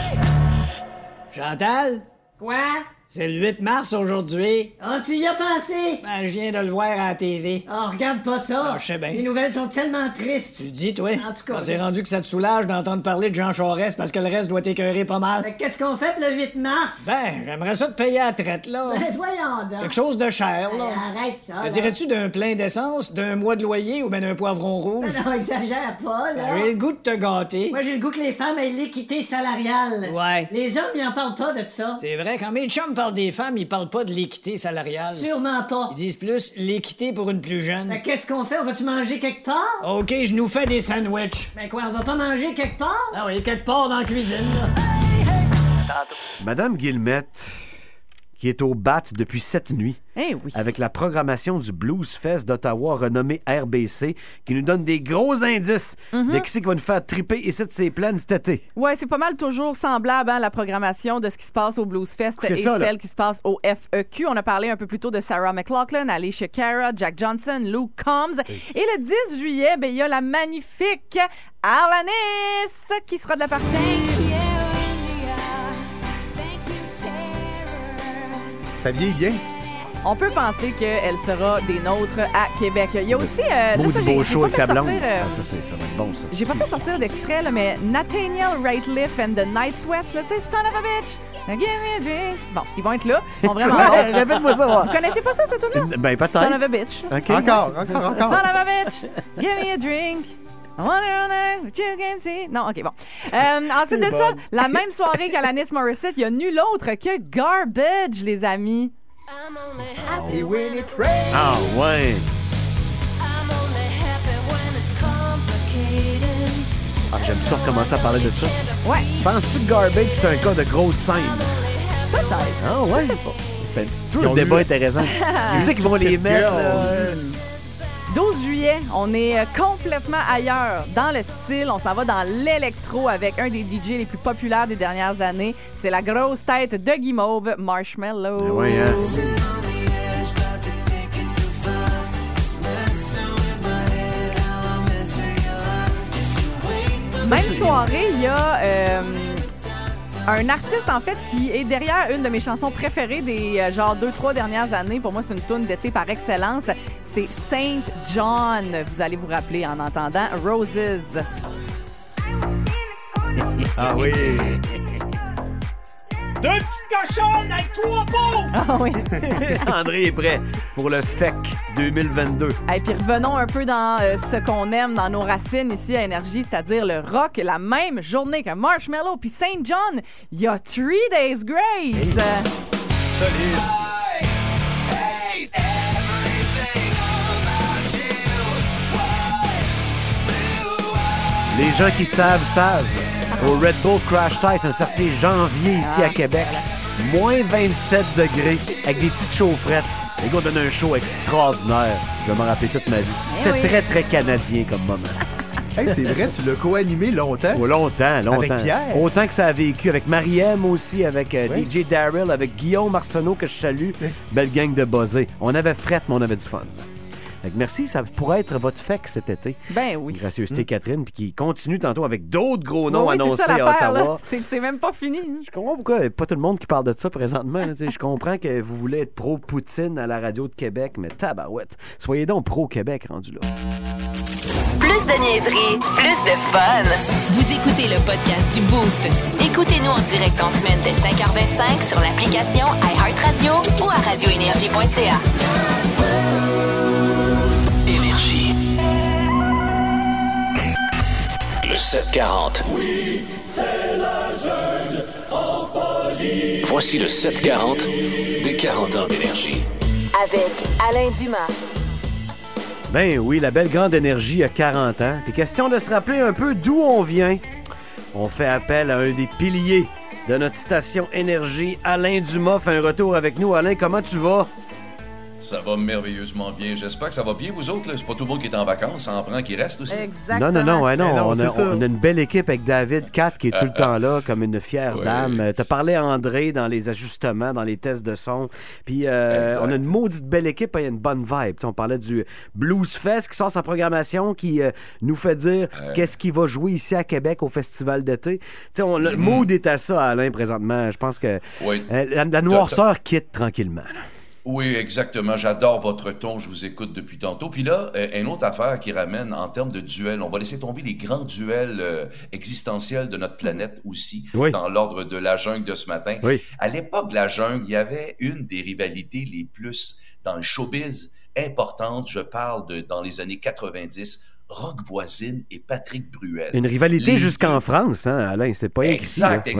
Chantal? Quoi? C'est le huit mars aujourd'hui. Ah, tu y as pensé? Ben, je viens de le voir à la T V. Oh, regarde pas ça. Ah, je sais bien. Les nouvelles sont tellement tristes. Tu dis, toi? En tout cas, Quand c'est rendu que ça te soulage d'entendre parler de Jean Charest parce que le reste doit t'écœurer pas mal. Mais qu'est-ce qu'on fait le huit mars? Ben, j'aimerais ça te payer à la traite, là. Ben, voyons donc. Quelque chose de cher, Hey, là. arrête ça. Te là. dirais-tu d'un plein d'essence, d'un mois de loyer ou ben d'un poivron rouge? Ben non, exagère pas, là. Ben, j'ai le goût de te gâter. Moi, j'ai le goût que les femmes aient l'équité salariale. Ouais. Les hommes, ils en parlent pas de ça. C'est vrai, quand mes chums parlent des femmes, ils parlent pas de l'équité salariale. Sûrement pas. Ils disent plus l'équité pour une plus jeune. Ben, qu'est-ce qu'on fait? On va-tu manger quelque part? OK, je nous fais des sandwichs. Ben quoi, on va pas manger quelque part? Ah oui, quelque part dans la cuisine, là. Madame Guillemette, qui est au bat depuis cette nuits, Eh oui. avec la programmation du Blues Fest d'Ottawa renommé R B C, qui nous donne des gros indices Mhm. de qui c'est qui va nous faire triper ici de ses plaines cet été. Ouais, c'est pas mal toujours semblable, hein, la programmation de ce qui se passe au Blues Fest Écoutez et ça, là. celle qui se passe au F E Q. On a parlé un peu plus tôt de Sarah McLachlan, Alicia Cara, Jack Johnson, Luke Combs. Et le dix juillet, ben, il y a la magnifique Alanis qui sera de la partie. Ça vieillit bien. On peut penser qu'elle sera des nôtres à Québec. Il y a aussi... Euh, là, Maudit ça, j'ai- beau j'ai show pas avec fait ta blonde. sortir, euh, Ah, ça, c'est- ça va être bon, ça. J'ai pas fait sortir d'extrait, là, mais Nathaniel Rateliff and the Night Sweats, là, tu sais, son of a bitch, now give me a drink. Bon, ils vont être là. Ils sont vraiment Quoi? bons. Répète-moi ça, va. Vous connaissez pas ça, cette tune-là? Ben, peut-être. Son of a bitch. OK. Encore, encore, encore. Son of a bitch, give me a drink. I wonder on earth what you can see. Non, OK, bon. Euh, ensuite de C'est ça, bon. la même soirée qu'Alanis Morissette, il y a nul autre que Garbage, les amis. Et when it rains. Ah, ouais. Ah, j'aime ça recommencer à parler de ça. Ouais, Penses-tu que Garbage, c'est un cas de grosse scène? peut-être. Ah, ouais. C'est un petit un débat intéressant. Qui c'est qu'ils vont les mettre? là? douze juillet, on est euh, complètement ailleurs dans le style. On s'en va dans l'électro avec un des D J les plus populaires des dernières années. C'est la grosse tête de Guimauve, Marshmallow. Ben oui, hein. Même soirée, il y a euh, un artiste, en fait, qui est derrière une de mes chansons préférées des euh, genre deux, trois dernières années. Pour moi, c'est une toune d'été par excellence. C'est Saint John. Vous allez vous rappeler en entendant Roses. Ah oui. Deux petites cochonnes avec trois pots! Ah oui. André est prêt pour le F E C deux mille vingt-deux. Et puis revenons un peu dans euh, ce qu'on aime, dans nos racines ici à Énergie, c'est-à-dire le rock. La même journée que Marshmallow puis Saint John, il y a Three Days Grace. Solide. Les gens qui savent, savent. Au Red Bull Crash Test, un certain janvier ici Ah, à Québec. Moins vingt-sept degrés, avec des petites chaufferettes. Les gars donnent un show extraordinaire. Je vais m'en rappeler toute ma vie. C'était oui. très, très canadien comme moment. Hey, c'est vrai, tu l'as co-animé longtemps. Oh, longtemps, longtemps. Avec Pierre. Autant que ça a vécu. Avec Marie-M aussi, avec euh, Oui. D J Daryl, avec Guillaume Arsenault, que je salue. Belle gang de buzzés. On avait fret, mais on avait du fun. Fait que merci, ça pourrait être votre F E C cet été. Ben oui. Gracieuseté Catherine, puis qui continue tantôt avec d'autres gros noms Oui, oui, annoncés c'est ça, à l'affaire, là. Ottawa. C'est que c'est même pas fini. hein. Je comprends pourquoi il n'y a pas tout le monde qui parle de ça présentement. là, tu sais. Je comprends que vous voulez être pro-Poutine à la radio de Québec, mais tabarouette. Soyez donc pro-Québec rendu là. Plus de niaiserie, plus de fun. Vous écoutez le podcast du Boost. Écoutez-nous en direct en semaine dès cinq heures vingt-cinq sur l'application iHeartRadio ou à radio énergie point c a. Énergie. Le sept quarante. Oui, c'est la jeune en folie. Voici le sept quarante des quarante ans d'énergie. Avec Alain Dumas. Ben oui, la belle grande énergie a quarante ans. Puis question de se rappeler un peu d'où on vient. On fait appel à un des piliers de notre station Énergie, Alain Dumas, fait un retour avec nous. Alain, comment tu vas? Ça va merveilleusement bien. J'espère que ça va bien, vous autres. Là. C'est pas tout le monde qui est en vacances. Ça en prend qui reste aussi. Non, non, non, ouais, non. Mais non, on, a, c'est ça. on a une belle équipe avec David Cat qui est tout le temps là, comme une fière Oui. dame. Euh, T'as parlé à André dans les ajustements, dans les tests de son. Puis euh, Exact. on a une maudite belle équipe, il y a une bonne vibe. T'sais, on parlait du Blues Fest qui sort sa programmation, qui euh, nous fait dire Ouais. qu'est-ce qui va jouer ici à Québec au Festival d'été. T'sais, on, le Mm-hmm. mood est à ça, Alain, présentement. Je pense que Oui. euh, la, la noirceur quitte tranquillement. là. Oui, exactement. J'adore votre ton. Je vous écoute depuis tantôt. Puis là, euh, une autre affaire qui ramène en termes de duels. On va laisser tomber les grands duels euh, existentiels de notre planète aussi, Oui. dans l'ordre de la jungle de ce matin. Oui. À l'époque de la jungle, il y avait une des rivalités les plus, dans le showbiz, importantes. Je parle de, dans les années quatre-vingt-dix, Rock Voisine et Patrick Bruel. Une rivalité Les jusqu'en deux. France, hein, Alain? C'est pas rien qu'ici, Exact. là. ex- Ouais.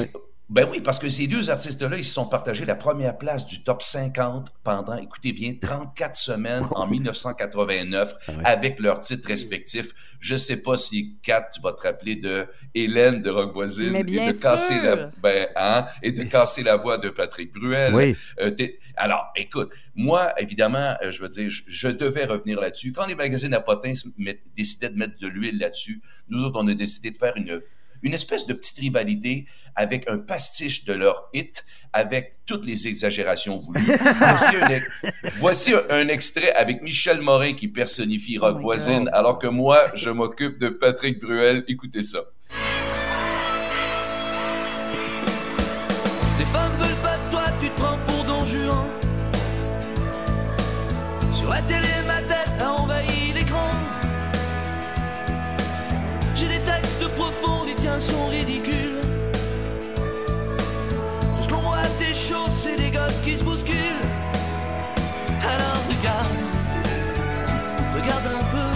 Ben oui, parce que ces deux artistes-là, ils se sont partagés la première place du top cinquante pendant, écoutez bien, trente-quatre semaines en dix-neuf cent quatre-vingt-neuf ah ouais. avec leurs titres respectifs. Je sais pas si, Kat, tu vas te rappeler de Hélène de Rock Voisine et de sûr. casser la ben hein, et de casser la voix de Patrick Bruel. Oui. Euh, alors, écoute, moi, évidemment, euh, je veux dire, je, je devais revenir là-dessus. Quand les magazines à potins décidaient de mettre de l'huile là-dessus, nous autres, on a décidé de faire une une espèce de petite rivalité avec un pastiche de leur hit, avec toutes les exagérations voulues. Voici un, voici un, un extrait avec Michel Morin qui personnifie Rock oh Voisine, God. alors que moi, je m'occupe de Patrick Bruel. Écoutez ça. Les femmes veulent pas de toi, tu te prends pour Don Juan. Sur la télé, ma tête a envahi l'écran. J'ai des textes profonds, les tiens sont ridicules. Tout ce qu'on voit à tes shows, c'est des gosses qui se bousculent. Alors regarde, regarde un peu.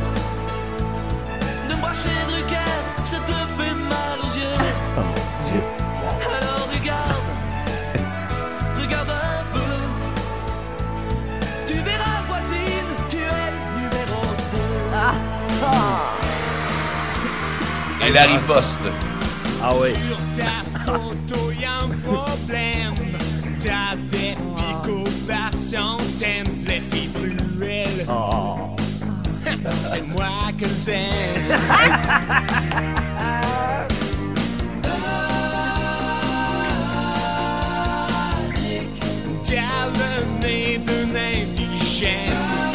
De moi chez Drucker, ça te fait mal aux yeux. Oh mon Dieu. Alors regarde, regarde un peu. Tu verras, voisine, tu es numéro deux. Ah. Ah. Et la riposte. Ah oui. Sur ta photo, y'a un problème. T'avais Pico par centaine, les filles Bruel. Oh. C'est moi que j'aime. T'as le nez d'un indigène.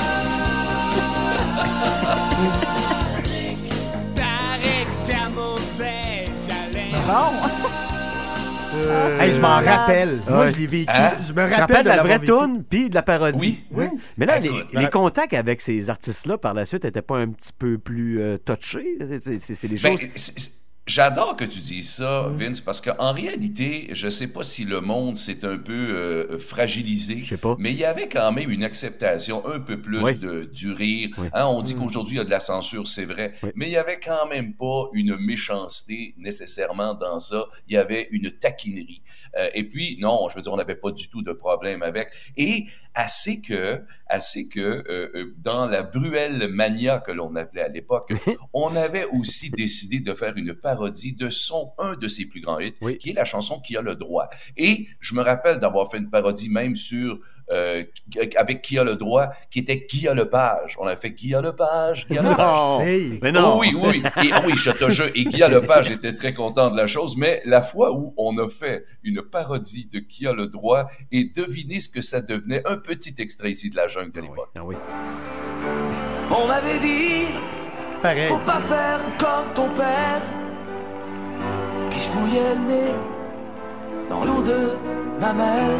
Bon. Euh... Hey, je m'en rappelle. Moi, ouais. je l'ai vécu. Hein? Je me rappelle, je rappelle de la vraie vécu. toune puis de la parodie. Oui. oui. Mais là, Écoute, les, les contacts avec ces artistes-là, par la suite, n'étaient pas un petit peu plus euh, touchés? C'est, c'est, c'est les choses... Ben, c'est, c'est... J'adore que tu dises ça, Vince, parce qu'en réalité, je sais pas si le monde s'est un peu euh, fragilisé, je sais pas. mais il y avait quand même une acceptation un peu plus oui. de, du rire. Oui. Hein, on dit mmh. qu'aujourd'hui, il y a de la censure, c'est vrai, oui. mais il y avait quand même pas une méchanceté nécessairement dans ça. Il y avait une taquinerie. Euh, et puis, non, je veux dire, on n'avait pas du tout de problème avec. Et assez que, assez que euh, dans la Bruel Mania que l'on appelait à l'époque, on avait aussi décidé de faire une parodie de son, un de ses plus grands hits, oui. qui est la chanson Qui a le droit. Et je me rappelle d'avoir fait une parodie même sur euh, avec Qui a le droit, qui était Qui a le page. On a fait Qui a le page, Qui a le page. Non, hey. Mais non. Oh, oui, oui. Et oui, je te jure. Et Guy a le page était très content de la chose, mais la fois où on a fait une parodie de Qui a le droit et devinez ce que ça devenait, un petit extrait ici de la jungle de l'époque. Ah oui. On m'avait dit, pareil. Faut pas faire comme ton père, qui se mouillait le nez dans l'eau de ma mère.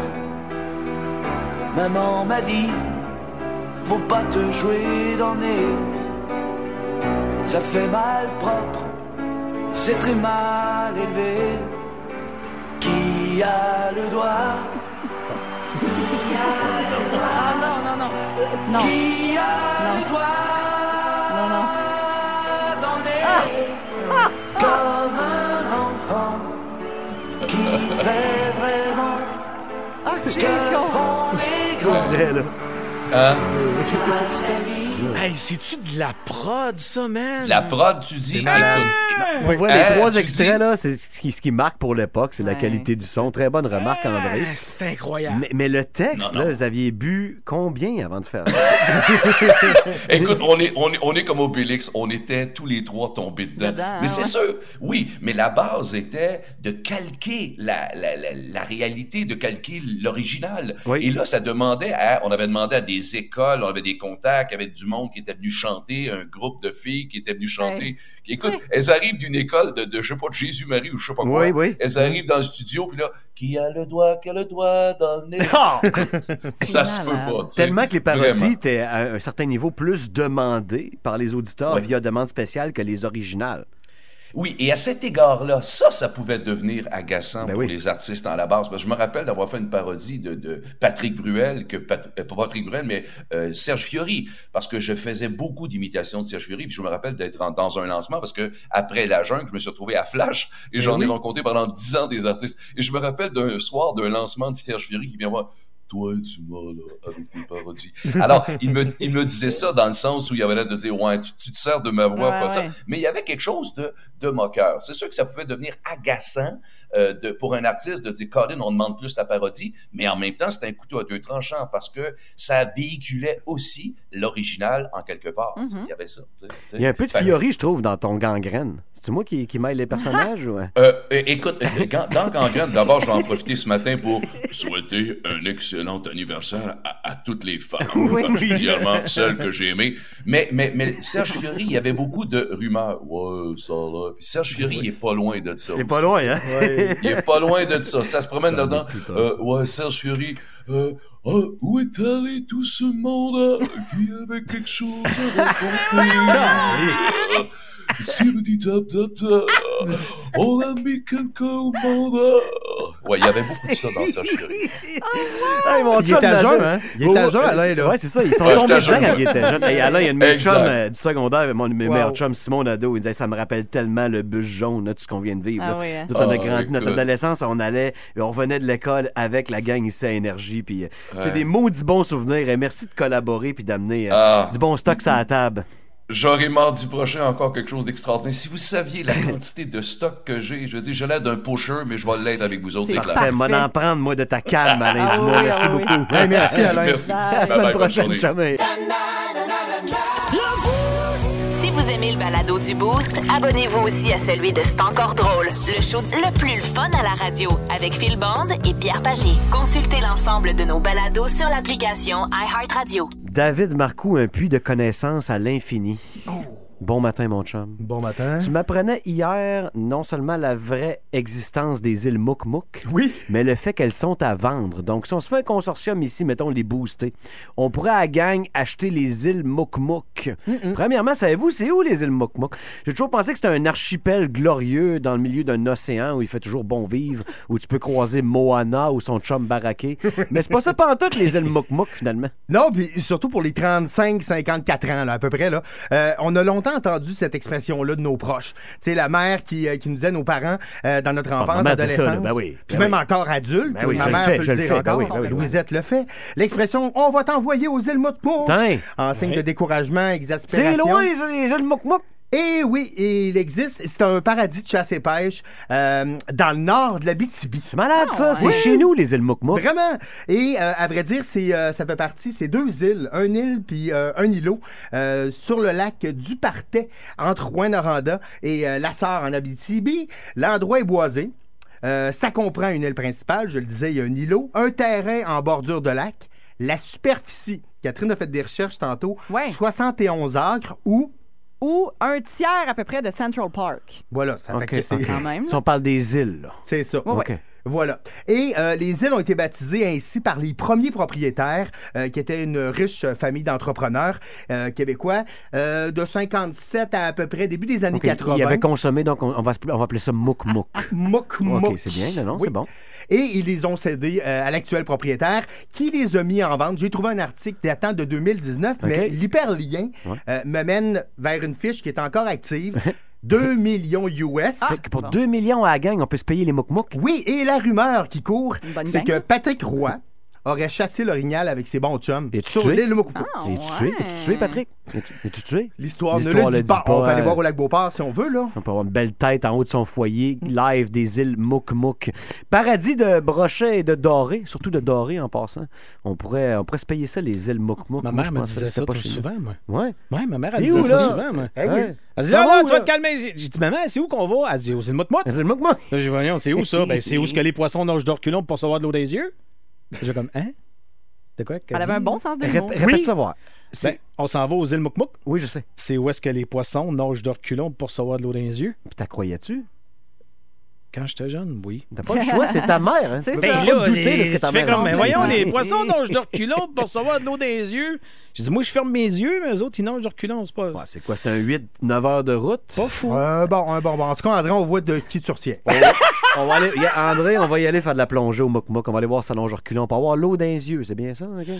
Maman m'a dit, faut pas te jouer dans le nez, ça fait mal propre, c'est très mal élevé. Qui a le doigt? Qui a le doigt? Ah non, non, non. non. Qui a non. le doigt? Non, non. Dans le nez, ah. Ah. comme un enfant qui fait vraiment ah, ce que font les grands. Hein? Hey, c'est-tu de la prod, ça, man? De la prod, tu dis? Écoute, on voit hein, les trois tu extraits, dis... là, c'est ce qui, ce qui marque pour l'époque, c'est ouais, la qualité du son. Très bonne remarque, ah, André. C'est incroyable. Mais, mais le texte, non, non. là, vous aviez bu combien avant de faire ça? Écoute, on est, on, est, on est comme Obélix, on était tous les trois tombés dedans. dedans mais c'est ouais. sûr, oui, mais la base était de calquer la, la, la, la réalité, de calquer l'original. Oui. Et là, ça demandait à, on avait demandé à des écoles, on avait des contacts avec du monde qui était venu chanter, un groupe de filles qui était venu chanter. Hey. Écoute, hey. elles arrivent d'une école de, de je sais pas, de Jésus-Marie ou je sais pas quoi. Oui, oui. Elles arrivent dans le studio, puis là, qui a le doigt, qui a le doigt dans le nez. Ça se peut pas. Tellement que les parodies étaient à un certain niveau plus demandées par les auditeurs oui. via demande spéciale que les originales. Oui, et à cet égard-là, ça, ça pouvait devenir agaçant ben pour oui. les artistes en la base. Parce que je me rappelle d'avoir fait une parodie de, de Patrick Bruel, que Pat, euh, pas Patrick Bruel, mais euh, Serge Fiori, parce que je faisais beaucoup d'imitations de Serge Fiori. Puis je me rappelle d'être en, dans un lancement, parce que après La Jungle, je me suis retrouvé à Flash, et ben j'en oui. ai rencontré pendant dix ans des artistes. Et je me rappelle d'un soir d'un lancement de Serge Fiori qui vient voir. Toi, tu m'as, là, avec tes parodies. Alors, il me, il me disait ça dans le sens où il avait l'air de dire, ouais, tu, tu te sers de ma voix ouais, pour ouais. ça. Mais il y avait quelque chose de, de moqueur. C'est sûr que ça pouvait devenir agaçant euh, de, pour un artiste de dire, Colin, on demande plus la parodie, mais en même temps, c'est un couteau à deux tranchants parce que ça véhiculait aussi l'original en quelque part. Mm-hmm. Il y avait ça. T'sais, t'sais. Il y a un peu de fait... Fiori, je trouve, dans ton Gangrène. C'est moi qui, qui mêle les personnages? ou... euh, écoute, dans Gangrène, d'abord, je vais en profiter ce matin pour souhaiter un excellent anniversaire à, à toutes les femmes, oui. particulièrement celles que j'ai aimées. Mais, mais, mais Serge Fiori, il y avait beaucoup de rumeurs. Ouais, ça là. Puis Serge Fiori, il est pas loin de ça. Il est pas loin, hein? Ouais. Il est pas loin de ça. Ça se promène ça dedans. Euh, ouais, Serge Fiori. Euh, oh, où est allé tout ce monde qui avait quelque chose à raconter? Si vous dites top, top, top, on a mis quelqu'un au monde. Ouais, il y avait beaucoup de ça dans Serge Fiori. Hey, mon il était jeune, hein? Il était jeune, Alain, là. Ouais, c'est ça. Ils sont ouais, tombés dedans quand il était jeune. Hey, Alain, il y a une meilleure chum euh, du secondaire, mon meilleur wow. chum Simon Nadeau. Il disait, ça me rappelle tellement le bus jaune, là, tout ce qu'on vient de vivre. Ah, oui, hein. Nous, on a grandi, écoute. Notre adolescence, on allait, on revenait de l'école avec la gang ici à Énergie. Puis, ouais. C'est des maudits bons souvenirs. Et merci de collaborer puis d'amener euh, ah. du bon stock sur la table. J'aurai mardi prochain encore quelque chose d'extraordinaire. Si vous saviez la quantité de stock que j'ai, je veux dire, je l'aide d'un pusher, mais je vais l'aider avec vous autres. C'est parfait. Moi, d'en prendre, moi, de ta calme, Alain Dumas. Ah oui, merci ah oui. beaucoup. Hey, merci, Alain. Merci. À la semaine prochaine, jamais. Si vous aimez le balado du Boost, abonnez-vous aussi à celui de C'est encore drôle, le show le plus le fun à la radio, avec Phil Bond et Pierre Pagé. Consultez l'ensemble de nos balados sur l'application iHeartRadio. David Marcoux, un puits de connaissances à l'infini. Oh. Bon matin, mon chum. Bon matin. Tu m'apprenais hier non seulement la vraie existence des îles Mouk-Mouk, oui, mais le fait qu'elles sont à vendre. Donc, si on se fait un consortium ici, mettons les booster, on pourrait à la gang acheter les îles Mouk-Mouk. Mm-mm. Premièrement, savez-vous, c'est où les îles Mouk-Mouk? J'ai toujours pensé que c'était un archipel glorieux dans le milieu d'un océan où il fait toujours bon vivre, où tu peux croiser Moana ou son chum baraqué. Mais c'est pas ça pantoute, les îles Mouk-Mouk, finalement. Non, puis surtout pour les trente-cinq cinquante-quatre ans, là, à peu près, là. Euh, on a longtemps entendu cette expression-là de nos proches. Tu sais, la mère qui, euh, qui nous disait, nos parents, euh, dans notre enfance, ah, adolescence, ben oui, ben puis même oui. encore adulte, ben oui, ma mère fais, peut le dire fais, encore, ben oui, ben oui, Louisette le fait. L'expression « on va t'envoyer aux îles Mouk-Mouk » en signe ouais. de découragement, exaspération. C'est loin, les îles Mouk-Mouk! Et oui, il existe. C'est un paradis de chasse et pêche euh, dans le nord de l'Abitibi. C'est malade, ça. Oh, ouais. C'est chez nous, les îles Mouk-Mouk. Vraiment. Et euh, à vrai dire, c'est, euh, ça fait partie, c'est deux îles, un île puis euh, un îlot euh, sur le lac du Partais, entre Rouyn-Noranda et euh, La Sarre en Abitibi. L'endroit est boisé. Euh, ça comprend une île principale, je le disais, il y a un îlot, un terrain en bordure de lac, la superficie, Catherine a fait des recherches tantôt, ouais. soixante et onze acres ou... ou un tiers à peu près de Central Park. Voilà, ça okay. fait que c'est... Quand même. Si on parle des îles, là. C'est ça. Ouais, OK. ouais. Voilà. Et euh, les îles ont été baptisées ainsi par les premiers propriétaires, euh, qui étaient une riche famille d'entrepreneurs euh, québécois, euh, de cinquante-sept à à peu près début des années okay. quatre-vingts. Ils avaient consommé, donc on, on, va, on va appeler ça Mouk-Mouk. Mouk-Mouk. OK, c'est bien, non, non, oui. c'est bon. Et ils les ont cédés euh, à l'actuel propriétaire qui les a mis en vente. J'ai trouvé un article datant de deux mille dix-neuf, okay. mais l'hyperlien ouais. euh, me mène vers une fiche qui est encore active. deux millions U S. Ah, pour bon. deux millions à la gang, on peut se payer les Mouk-Mouk. Oui, et la rumeur qui court, c'est que Patrick Roy aurait chassé l'orignal avec ses bons chums sur l'île Mouk-Mouk. Ah, es-tu tué? Es-tu tué, Patrick? Es-tu tué? L'histoire, L'histoire ne le dit, le dit pas. pas. On peut aller voir au lac Beauport si on veut, là. On peut avoir une belle tête en haut de son foyer, live des îles Mouk-Mouk. Paradis de brochets et de dorés, surtout de dorés en passant. On pourrait, on pourrait se payer ça, les îles Mouk-Mouk. Ma mère me disait ça, ça trop souvent, moi. Ouais. Ouais, ma mère, elle disait ça souvent, moi. Eh oui. Elle dit, là, là, tu vas te calmer. J'ai dit, maman, c'est où qu'on va? Elle dit, aux îles Mouk-Mouk. Les îles Mouk-Mouk. J'ai dit, voyons, c'est où ça? Ben, c'est où ce que les poissons nagent de reculons pour recevoir de l'eau des yeux? J'ai comme, hein? De quoi? Elle avait un bon sens de l'humour. Répète oui. ça voir. Ben, on s'en va aux îles Mouk-Mouk. Oui, je sais. C'est où est-ce que les poissons nagent de reculons pour recevoir de l'eau dans les yeux. Puis t'as croyais-tu? Quand j'étais jeune, oui. T'as pas le choix, c'est ta mère. Hein? C'est tu ça. peux Ben pas là, te douter de ce que tu ta fais mère comme, a mais fait. voyons, les poissons nagent de reculons pour recevoir de l'eau dans les yeux. Je dis, moi, je ferme mes yeux, mais eux autres, ils nagent de reculons. C'est pas... Ouais, c'est quoi? C'est un huit neuf heures de route? Pas fou. Euh, bon, euh, bon, bon, en tout cas, André, on voit de qui tu retiens. On va aller, y a André, on va y aller faire de la plongée au Mouk Mouk. On va aller voir ça nage reculons. On peut avoir l'eau dans les yeux. C'est bien ça? OK?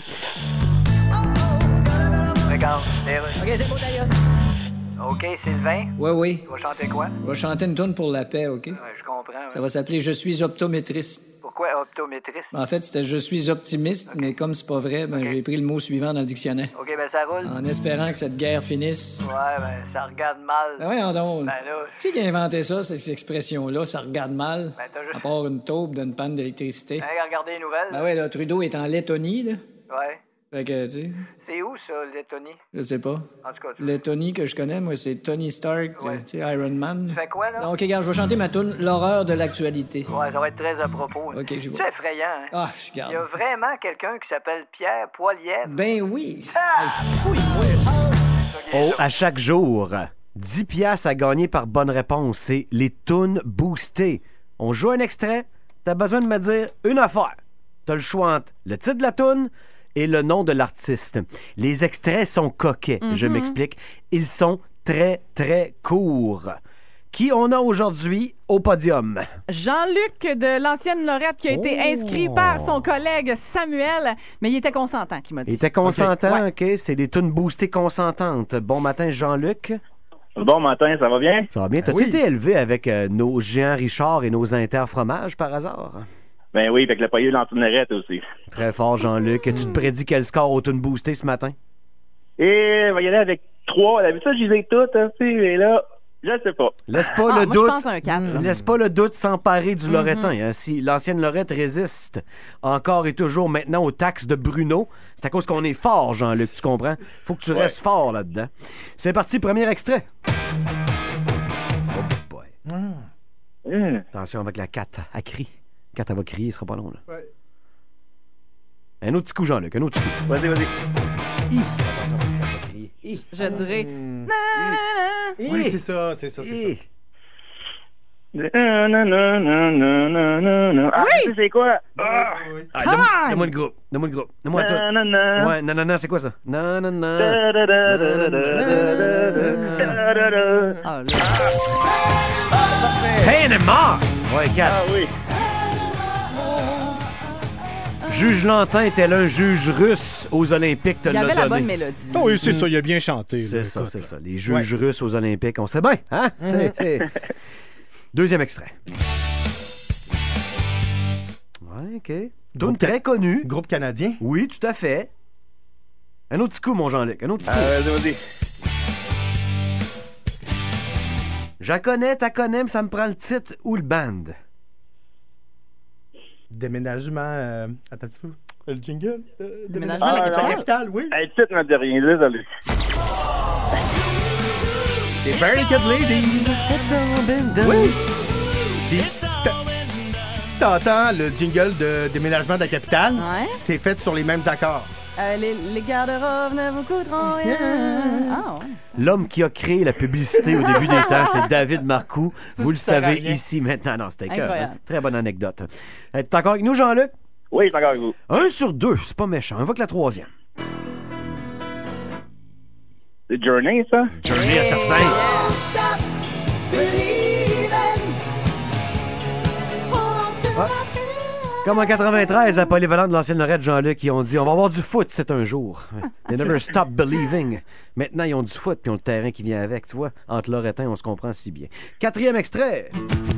Regarde, OK, c'est beau, d'ailleurs. OK, Sylvain. Oui, oui. Tu vas chanter quoi? Je vais chanter une tune pour la paix, OK? Ouais, je comprends. Ça ouais. va s'appeler Je suis optométriste. Pourquoi optométriste? En fait, c'était Je suis optimiste, mais comme c'est pas vrai, ben, OK. j'ai pris le mot suivant dans le dictionnaire. OK, ben ça roule. En espérant que cette guerre finisse. Ouais, ben ça regarde mal. Ben voyons donc. Ben là, Qui qui a inventé ça, cette expression-là, ça regarde mal? ben t'as juste... À part une taupe d'une panne d'électricité. Hey, regardez les nouvelles. Ben ouais, là, Trudeau est en Lettonie, là. Ouais. Fait que, tu sais, C'est où, ça, Lettonie? je sais pas. En tout cas, tu Lettonie que je connais, moi, c'est Tony Stark, Ouais. tu sais, Iron Man. fais quoi, là? OK, regarde, je vais chanter ma tune L'horreur de l'actualité. Ouais, ça va être très à propos. OK, j'y vais. C'est effrayant, hein? Ah, je Il y a garde. vraiment quelqu'un qui s'appelle Pierre Poilievre. Ben oui. Ah! Oh, à chaque jour, dix piastres à gagner par bonne réponse. C'est les tunes boostées. On joue un extrait, t'as besoin de me dire une affaire. T'as le choix entre le titre de la tune et le nom de l'artiste. Les extraits sont coquets, je Mhm. m'explique. Ils sont très, très courts. Qui on a aujourd'hui au podium? Jean-Luc de l'ancienne Lorette qui a été Oh. inscrit par son collègue Samuel, mais il était consentant, qui m'a dit. Il était consentant, Ouais. OK? C'est des tunes boostées consentantes. Bon matin, Jean-Luc. Bon matin, ça va bien? Ça va bien. T'as-tu Oui. été élevé avec euh, nos géants Richard et nos interfromages par hasard? Ben oui, fait que le pailleux l'entournerette aussi. Très fort, Jean-Luc. Tu te prédis quel score au tunes boostées ce matin? Et on va y aller avec trois. D'habitude, je les ai toutes, hein, tu sais, mais là, je sais pas. Laisse pas Ah, le moi, doute. je pense à un quatre. là. Laisse pas le doute s'emparer du Mhm. Loretin. hein. Si l'ancienne Lorette résiste encore et toujours maintenant aux taxes de Bruno, c'est à cause qu'on est fort, Jean-Luc, tu comprends? Faut que tu Ouais. restes fort là-dedans. C'est parti, premier extrait. Oh boy. Hum. Attention avec la Kat, elle crie. Kat, elle va crier, ce sera pas long, là. Ouais. Un autre petit coup, Jean-Luc, un autre petit coup. Vas-y, vas-y. Hi. Attention, parce qu'elle va crier. Hi. Je dirais. Hum. Na, na, na. Oui, c'est ça, c'est ça, c'est Hi. ça. Non, non, non, non, non, non, non, non. Ah, Oui! tu sais, c'est quoi? Ah! Oui. Ah, Come donne- on! Donne-moi le groupe. Donne-moi le groupe. Donne-moi tout. Non, non, non. Ouais, non, non, non, c'est quoi ça? Non, non, non. Da, da, da, da, da, da, da, da, da, da. Ah, là. Hey, elle est morte! Ouais, Kat. Ah oui. Juge Lantin était là un juge russe aux Olympiques. te Il y l'a avait la bonne donné. mélodie. Ah oui, c'est ça, il a bien chanté. C'est là, ça, écoute, c'est là. ça. Les juges russes aux Olympiques, on sait bien, hein? C'est, c'est... Deuxième extrait. Ouais, OK. Tune Groupe très connue. Groupe canadien. Oui, tout à fait. Un autre petit coup, mon Jean-Luc. Un autre petit Ah, coup. vas-y, vas-y. Je la connais, t'as connais, mais ça me prend le titre ou le band. Déménagement. Euh... Attends un petit peu. Le jingle. Euh, Déménagement à la Ah, capitale. capitale, oui. Hey, le titre m'a dit rien, désolé. Les Very Good Ladies. It's all been done. Oui. Puis, si t'a- si t'entends le jingle de Déménagement de la capitale, Ouais. c'est fait sur les mêmes accords. Euh, les, les garde-robes ne vous coûteront rien. Ah, ouais. L'homme qui a créé la publicité au début des temps, c'est David Marcoux. Vous le Ça sert à savez rien. ici maintenant. Non, c'était cœur. Incroyable. Hein? Très bonne anecdote. Euh, T'es encore avec nous, Jean-Luc? Oui, je suis encore avec vous. Un sur deux, c'est pas méchant. On va que la troisième. C'est Journey, ça? Journey à certains. Comme en quatre-vingt-treize, à Polyvalent de l'ancienne Lorette, Jean-Luc, ils ont dit on va avoir du foot, c'est un jour. They never stop believing. Maintenant, ils ont du foot, puis ils ont le terrain qui vient avec. Tu vois, entre Loretins, on se comprend si bien. Quatrième extrait.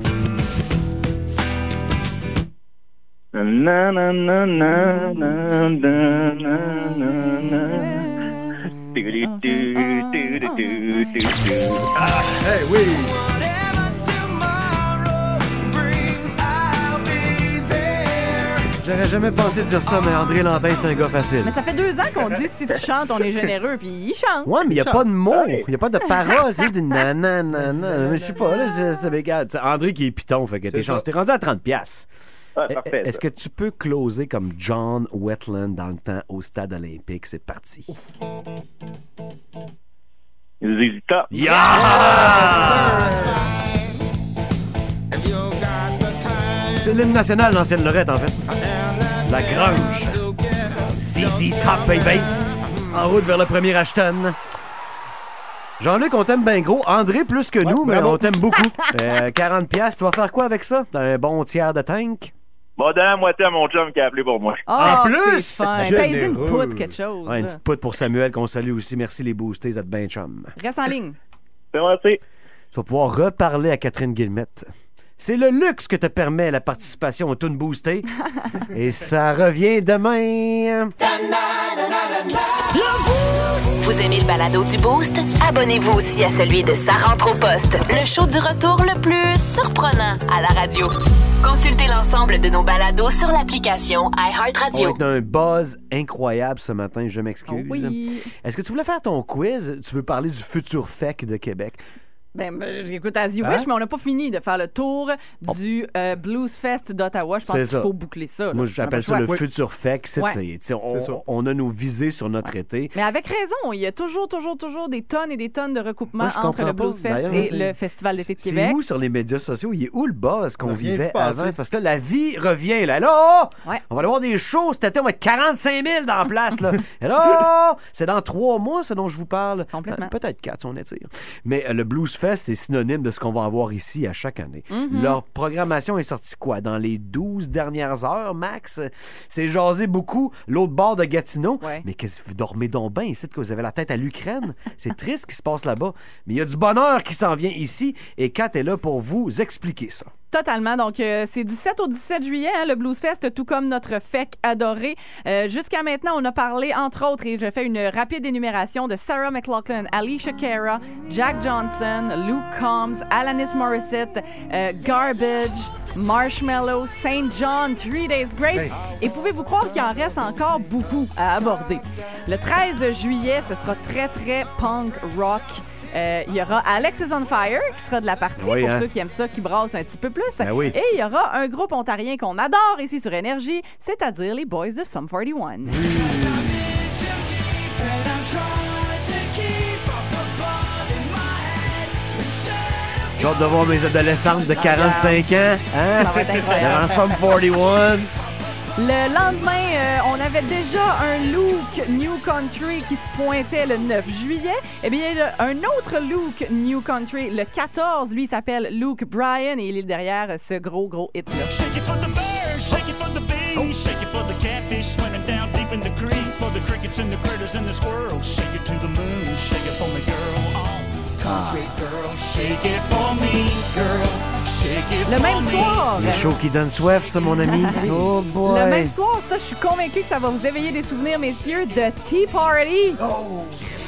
Na, na, na, na, na, na, na, na, na. Du, du, du, du, du, du, du, du. Ah, Eh oui. J'aurais jamais pensé dire ça, mais André Lantin, c'est un gars facile. Mais ça fait deux ans qu'on dit si tu chantes, on est généreux, puis il chante. Ouais, mais il n'y a Chante. pas de mots, il n'y a pas de paroles, c'est juste des nanana. Mais je sais pas, là, c'est, c'est, regarde, André qui est piton, fait que t'es, ça. chance, t'es rendu à trente piastres. Ah, parfait. Est-ce que tu peux closer comme John Wetland dans le temps au stade olympique? C'est parti. Z Z Top. Yeah! C'est l'hymne national d'ancienne Lorette, en fait. La Grange. Z Z Top, baby. En route vers le premier Ashton. Jean-Luc, on t'aime bien gros. André, plus que nous, ouais, mais on t'aime beaucoup. euh, quarante piastres, tu vas faire quoi avec ça? Un bon tiers de tank? Bon, donne la moitié à mon chum qui a appelé pour moi. Oh, en plus! C'est fin. Paye une poutre, quelque chose. Ouais, une petite poutre pour Samuel, qu'on salue aussi. Merci les boostés, vous êtes bien chum. Reste en ligne. C'est merci. Tu vas pouvoir reparler à Catherine Guillemette. C'est le luxe que te permet la participation au Toon Boosté. Et ça revient demain. Vous aimez le balado du Boost? Abonnez-vous aussi à celui de Sa rentre au poste, le show du retour le plus surprenant à la radio. Consultez l'ensemble de nos balados sur l'application iHeartRadio. On a un buzz incroyable ce matin, je m'excuse. Oh oui. Est-ce que tu voulais faire ton quiz? Tu veux parler du futur F E C de Québec? Ben, ben, écoute, as you hein? wish, mais on n'a pas fini de faire le tour du euh, Blues Fest d'Ottawa. Je pense qu'il ça. faut boucler ça. Là. Moi, j'appelle ça le oui. futur F E C. Ouais. C'est, c'est, on, ça. on a nos visées sur notre ouais. été. Mais avec raison, il y a toujours, toujours, toujours des tonnes et des tonnes de recoupements Moi, entre le pas. Blues Fest D'ailleurs, et c'est, le Festival d'été de Québec. C'est où sur les médias sociaux? Il est où le buzz qu'on ça vivait passer. avant? Parce que là, la vie revient. Là, là ouais. on va aller voir des shows. Cet été, on va être quarante-cinq mille dans la place. Là. Et là, c'est dans trois mois, ce dont je vous parle. Complètement. Peut-être quatre, si on étire. Mais euh, le Blues Fest, c'est synonyme de ce qu'on va avoir ici à chaque année. Mm-hmm. Leur programmation est sortie quoi? Dans les douze dernières heures, max? C'est jasé beaucoup. L'autre bord de Gatineau. Ouais. Mais qu'est-ce que vous dormez donc bien ici, que vous avez la tête à l'Ukraine? C'est triste ce qui se passe là-bas. Mais il y a du bonheur qui s'en vient ici et Kat est là pour vous expliquer ça. Totalement. Donc, euh, c'est du sept au dix-sept juillet, hein, le Blues Fest, tout comme notre F E C adoré. Euh, jusqu'à maintenant, on a parlé, entre autres, et je fais une rapide énumération de Sarah McLachlan, Alicia Cara, Jack Johnson, Luke Combs, Alanis Morissette, euh, Garbage, Marshmallow, Saint John, Three Days Grace. Hey. Et pouvez-vous croire qu'il en reste encore beaucoup à aborder? Le treize juillet, ce sera très, très punk rock. Euh, il y aura Alex is on Fire qui sera de la partie oui, pour hein? ceux qui aiment ça, qui brassent un petit peu plus. Ben oui. Et il y aura un groupe ontarien qu'on adore ici sur Énergie, c'est-à-dire les Boys de Sum forty one. Mmh. J'ai hâte de voir mes adolescentes de quarante-cinq ans. Hein? Ça va être incroyable. Dans Sum forty one. Le lendemain, euh, on avait déjà un look New Country qui se pointait le neuf juillet. Eh bien, il y a un autre look New Country le quatorze. Lui, il s'appelle Luke Bryan et il est derrière ce gros, gros hit-là. Shake it for the birds, shake it for the bees, shake it for the catfish swimming down deep in the creek, for the crickets and the critters and the squirrels. Shake it to the moon, shake it for me, girl. Oh, country girl, shake it for me, girl. Le même soir. Les shows qui donnent soif, ça, mon ami. Oh boy. Le même soir, ça, je suis convaincue que ça va vous éveiller des souvenirs, messieurs, de Tea Party. Oh.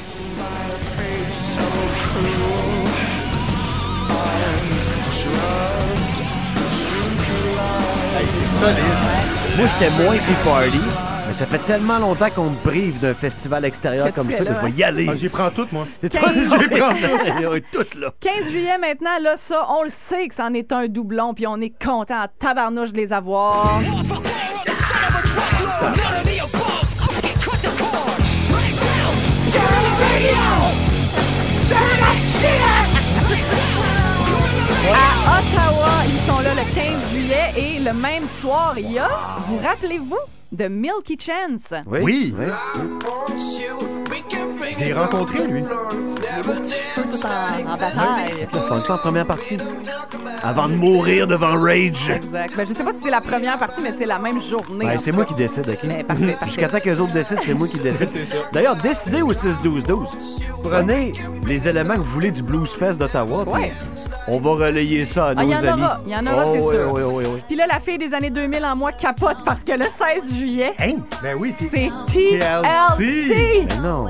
Hey, c'est solide. Moi, j'étais moins Tea Party. Mais ça fait tellement longtemps qu'on me prive d'un festival extérieur que comme ça là, que je vais y aller. Ah, j'y prends toutes, moi. Toi, j'y prends toutes, là. quinze juillet maintenant, là, ça, on le sait que c'en est un doublon, puis on est content à tabarnouche de les avoir. À Ottawa, ils sont là le quinze juillet et le même soir, il y a, vous rappelez-vous, de Milky Chance. Oui. Oui. oui. Je l'ai rencontré, lui. Tout en, en bataille. Le fun, ça en première partie. Avant de mourir devant Rage. Exact. Ben, je sais pas si c'est la première partie, mais c'est la même journée. Ben, c'est moi qui décide, OK? Mais parfait, parfait. Jusqu'à temps que les autres décident, c'est moi qui décide. D'ailleurs, décidez au six douze douze. Prenez les éléments que vous voulez du Blues Fest d'Ottawa. Ouais. On va relayer ça à nos ah, y en amis. aura, il y en aura, oh, c'est oui, sûr. Oui, oui, oui. Puis là, la fille des années deux mille en moi capote parce que le seize juillet, Hein? Ben oui, c'est T L C. Ben non.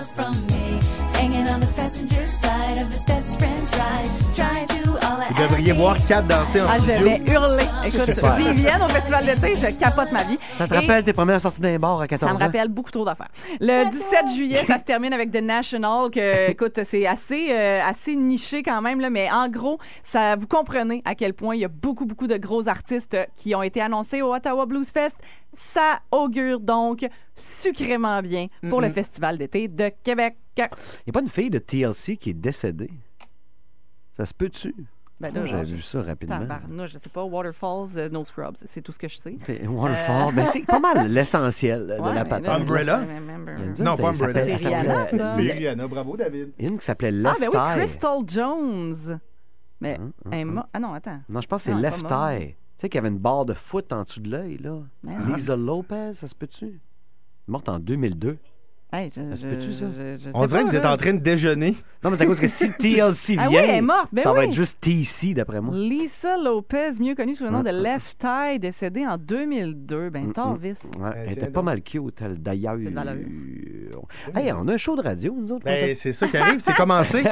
Vous devriez voir Kat danser en Ah, je studio. vais hurler. Écoute, Super. s'ils viennent au festival d'été, je capote ma vie. Ça te Et rappelle tes premières sorties d'un bar à quatorze ça ans? me rappelle beaucoup trop d'affaires. Le dix-sept juillet, ça se termine avec The National, que, écoute, c'est assez, euh, assez niché quand même, là, mais en gros, ça, vous comprenez à quel point il y a beaucoup, beaucoup de gros artistes qui ont été annoncés au Ottawa Blues Fest. Ça augure donc sucrément bien pour Mm-mm. le festival d'été de Québec. Il n'y a pas une fille de T L C qui est décédée? Ça se peut-tu? Ben Moi, là, j'avais je- vu ça rapidement. Tabarnouche, je sais pas, Waterfalls, euh, No Scrubs, c'est tout ce que je sais. C'est Waterfall, Euh, ben, c'est pas mal l'essentiel de Ouais, la mais patente. là, Umbrella? Il y a une Non, ça- pas ça Umbrella. s'appelle- C'est Rihanna, ça s'appelait- ça. C'est Rihanna, bravo David. Il y a une qui s'appelait Ah, Left ben oui, Eye. Crystal Jones. Mais, elle est mo- ah non, attends. Non, je pense que c'est Non, elle est Left pas morte. Eye. Tu sais qu'il y avait une barre de foot en dessous de l'œil, là. Merde. Lisa Lopez, ça se peut-tu? Morte en deux mille deux. Hey, je, Ça se je- peut-tu, ça? je- je sais On dirait pas, que vous êtes là. en train de déjeuner. Non, mais c'est à cause que si T L C vient, Ah oui, elle est morte, ben ça va oui. être juste T C, d'après moi. Lisa Lopez, mieux connue sous le nom Ouais. de Left Eye, décédée en deux mille deux. Ben, Tarvis. Ouais, elle était pas mal cute, elle, d'ailleurs. C'est de valeur. Hey, on a un show de radio, nous autres. Ben, c'est ça qui arrive, c'est commencé.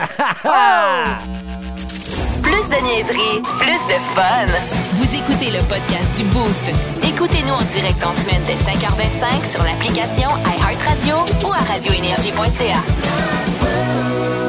Plus de niaiserie, plus de fun. Vous écoutez le podcast du Boost. Écoutez-nous en direct en semaine dès cinq heures vingt-cinq sur l'application iHeartRadio ou à radioénergie point c a.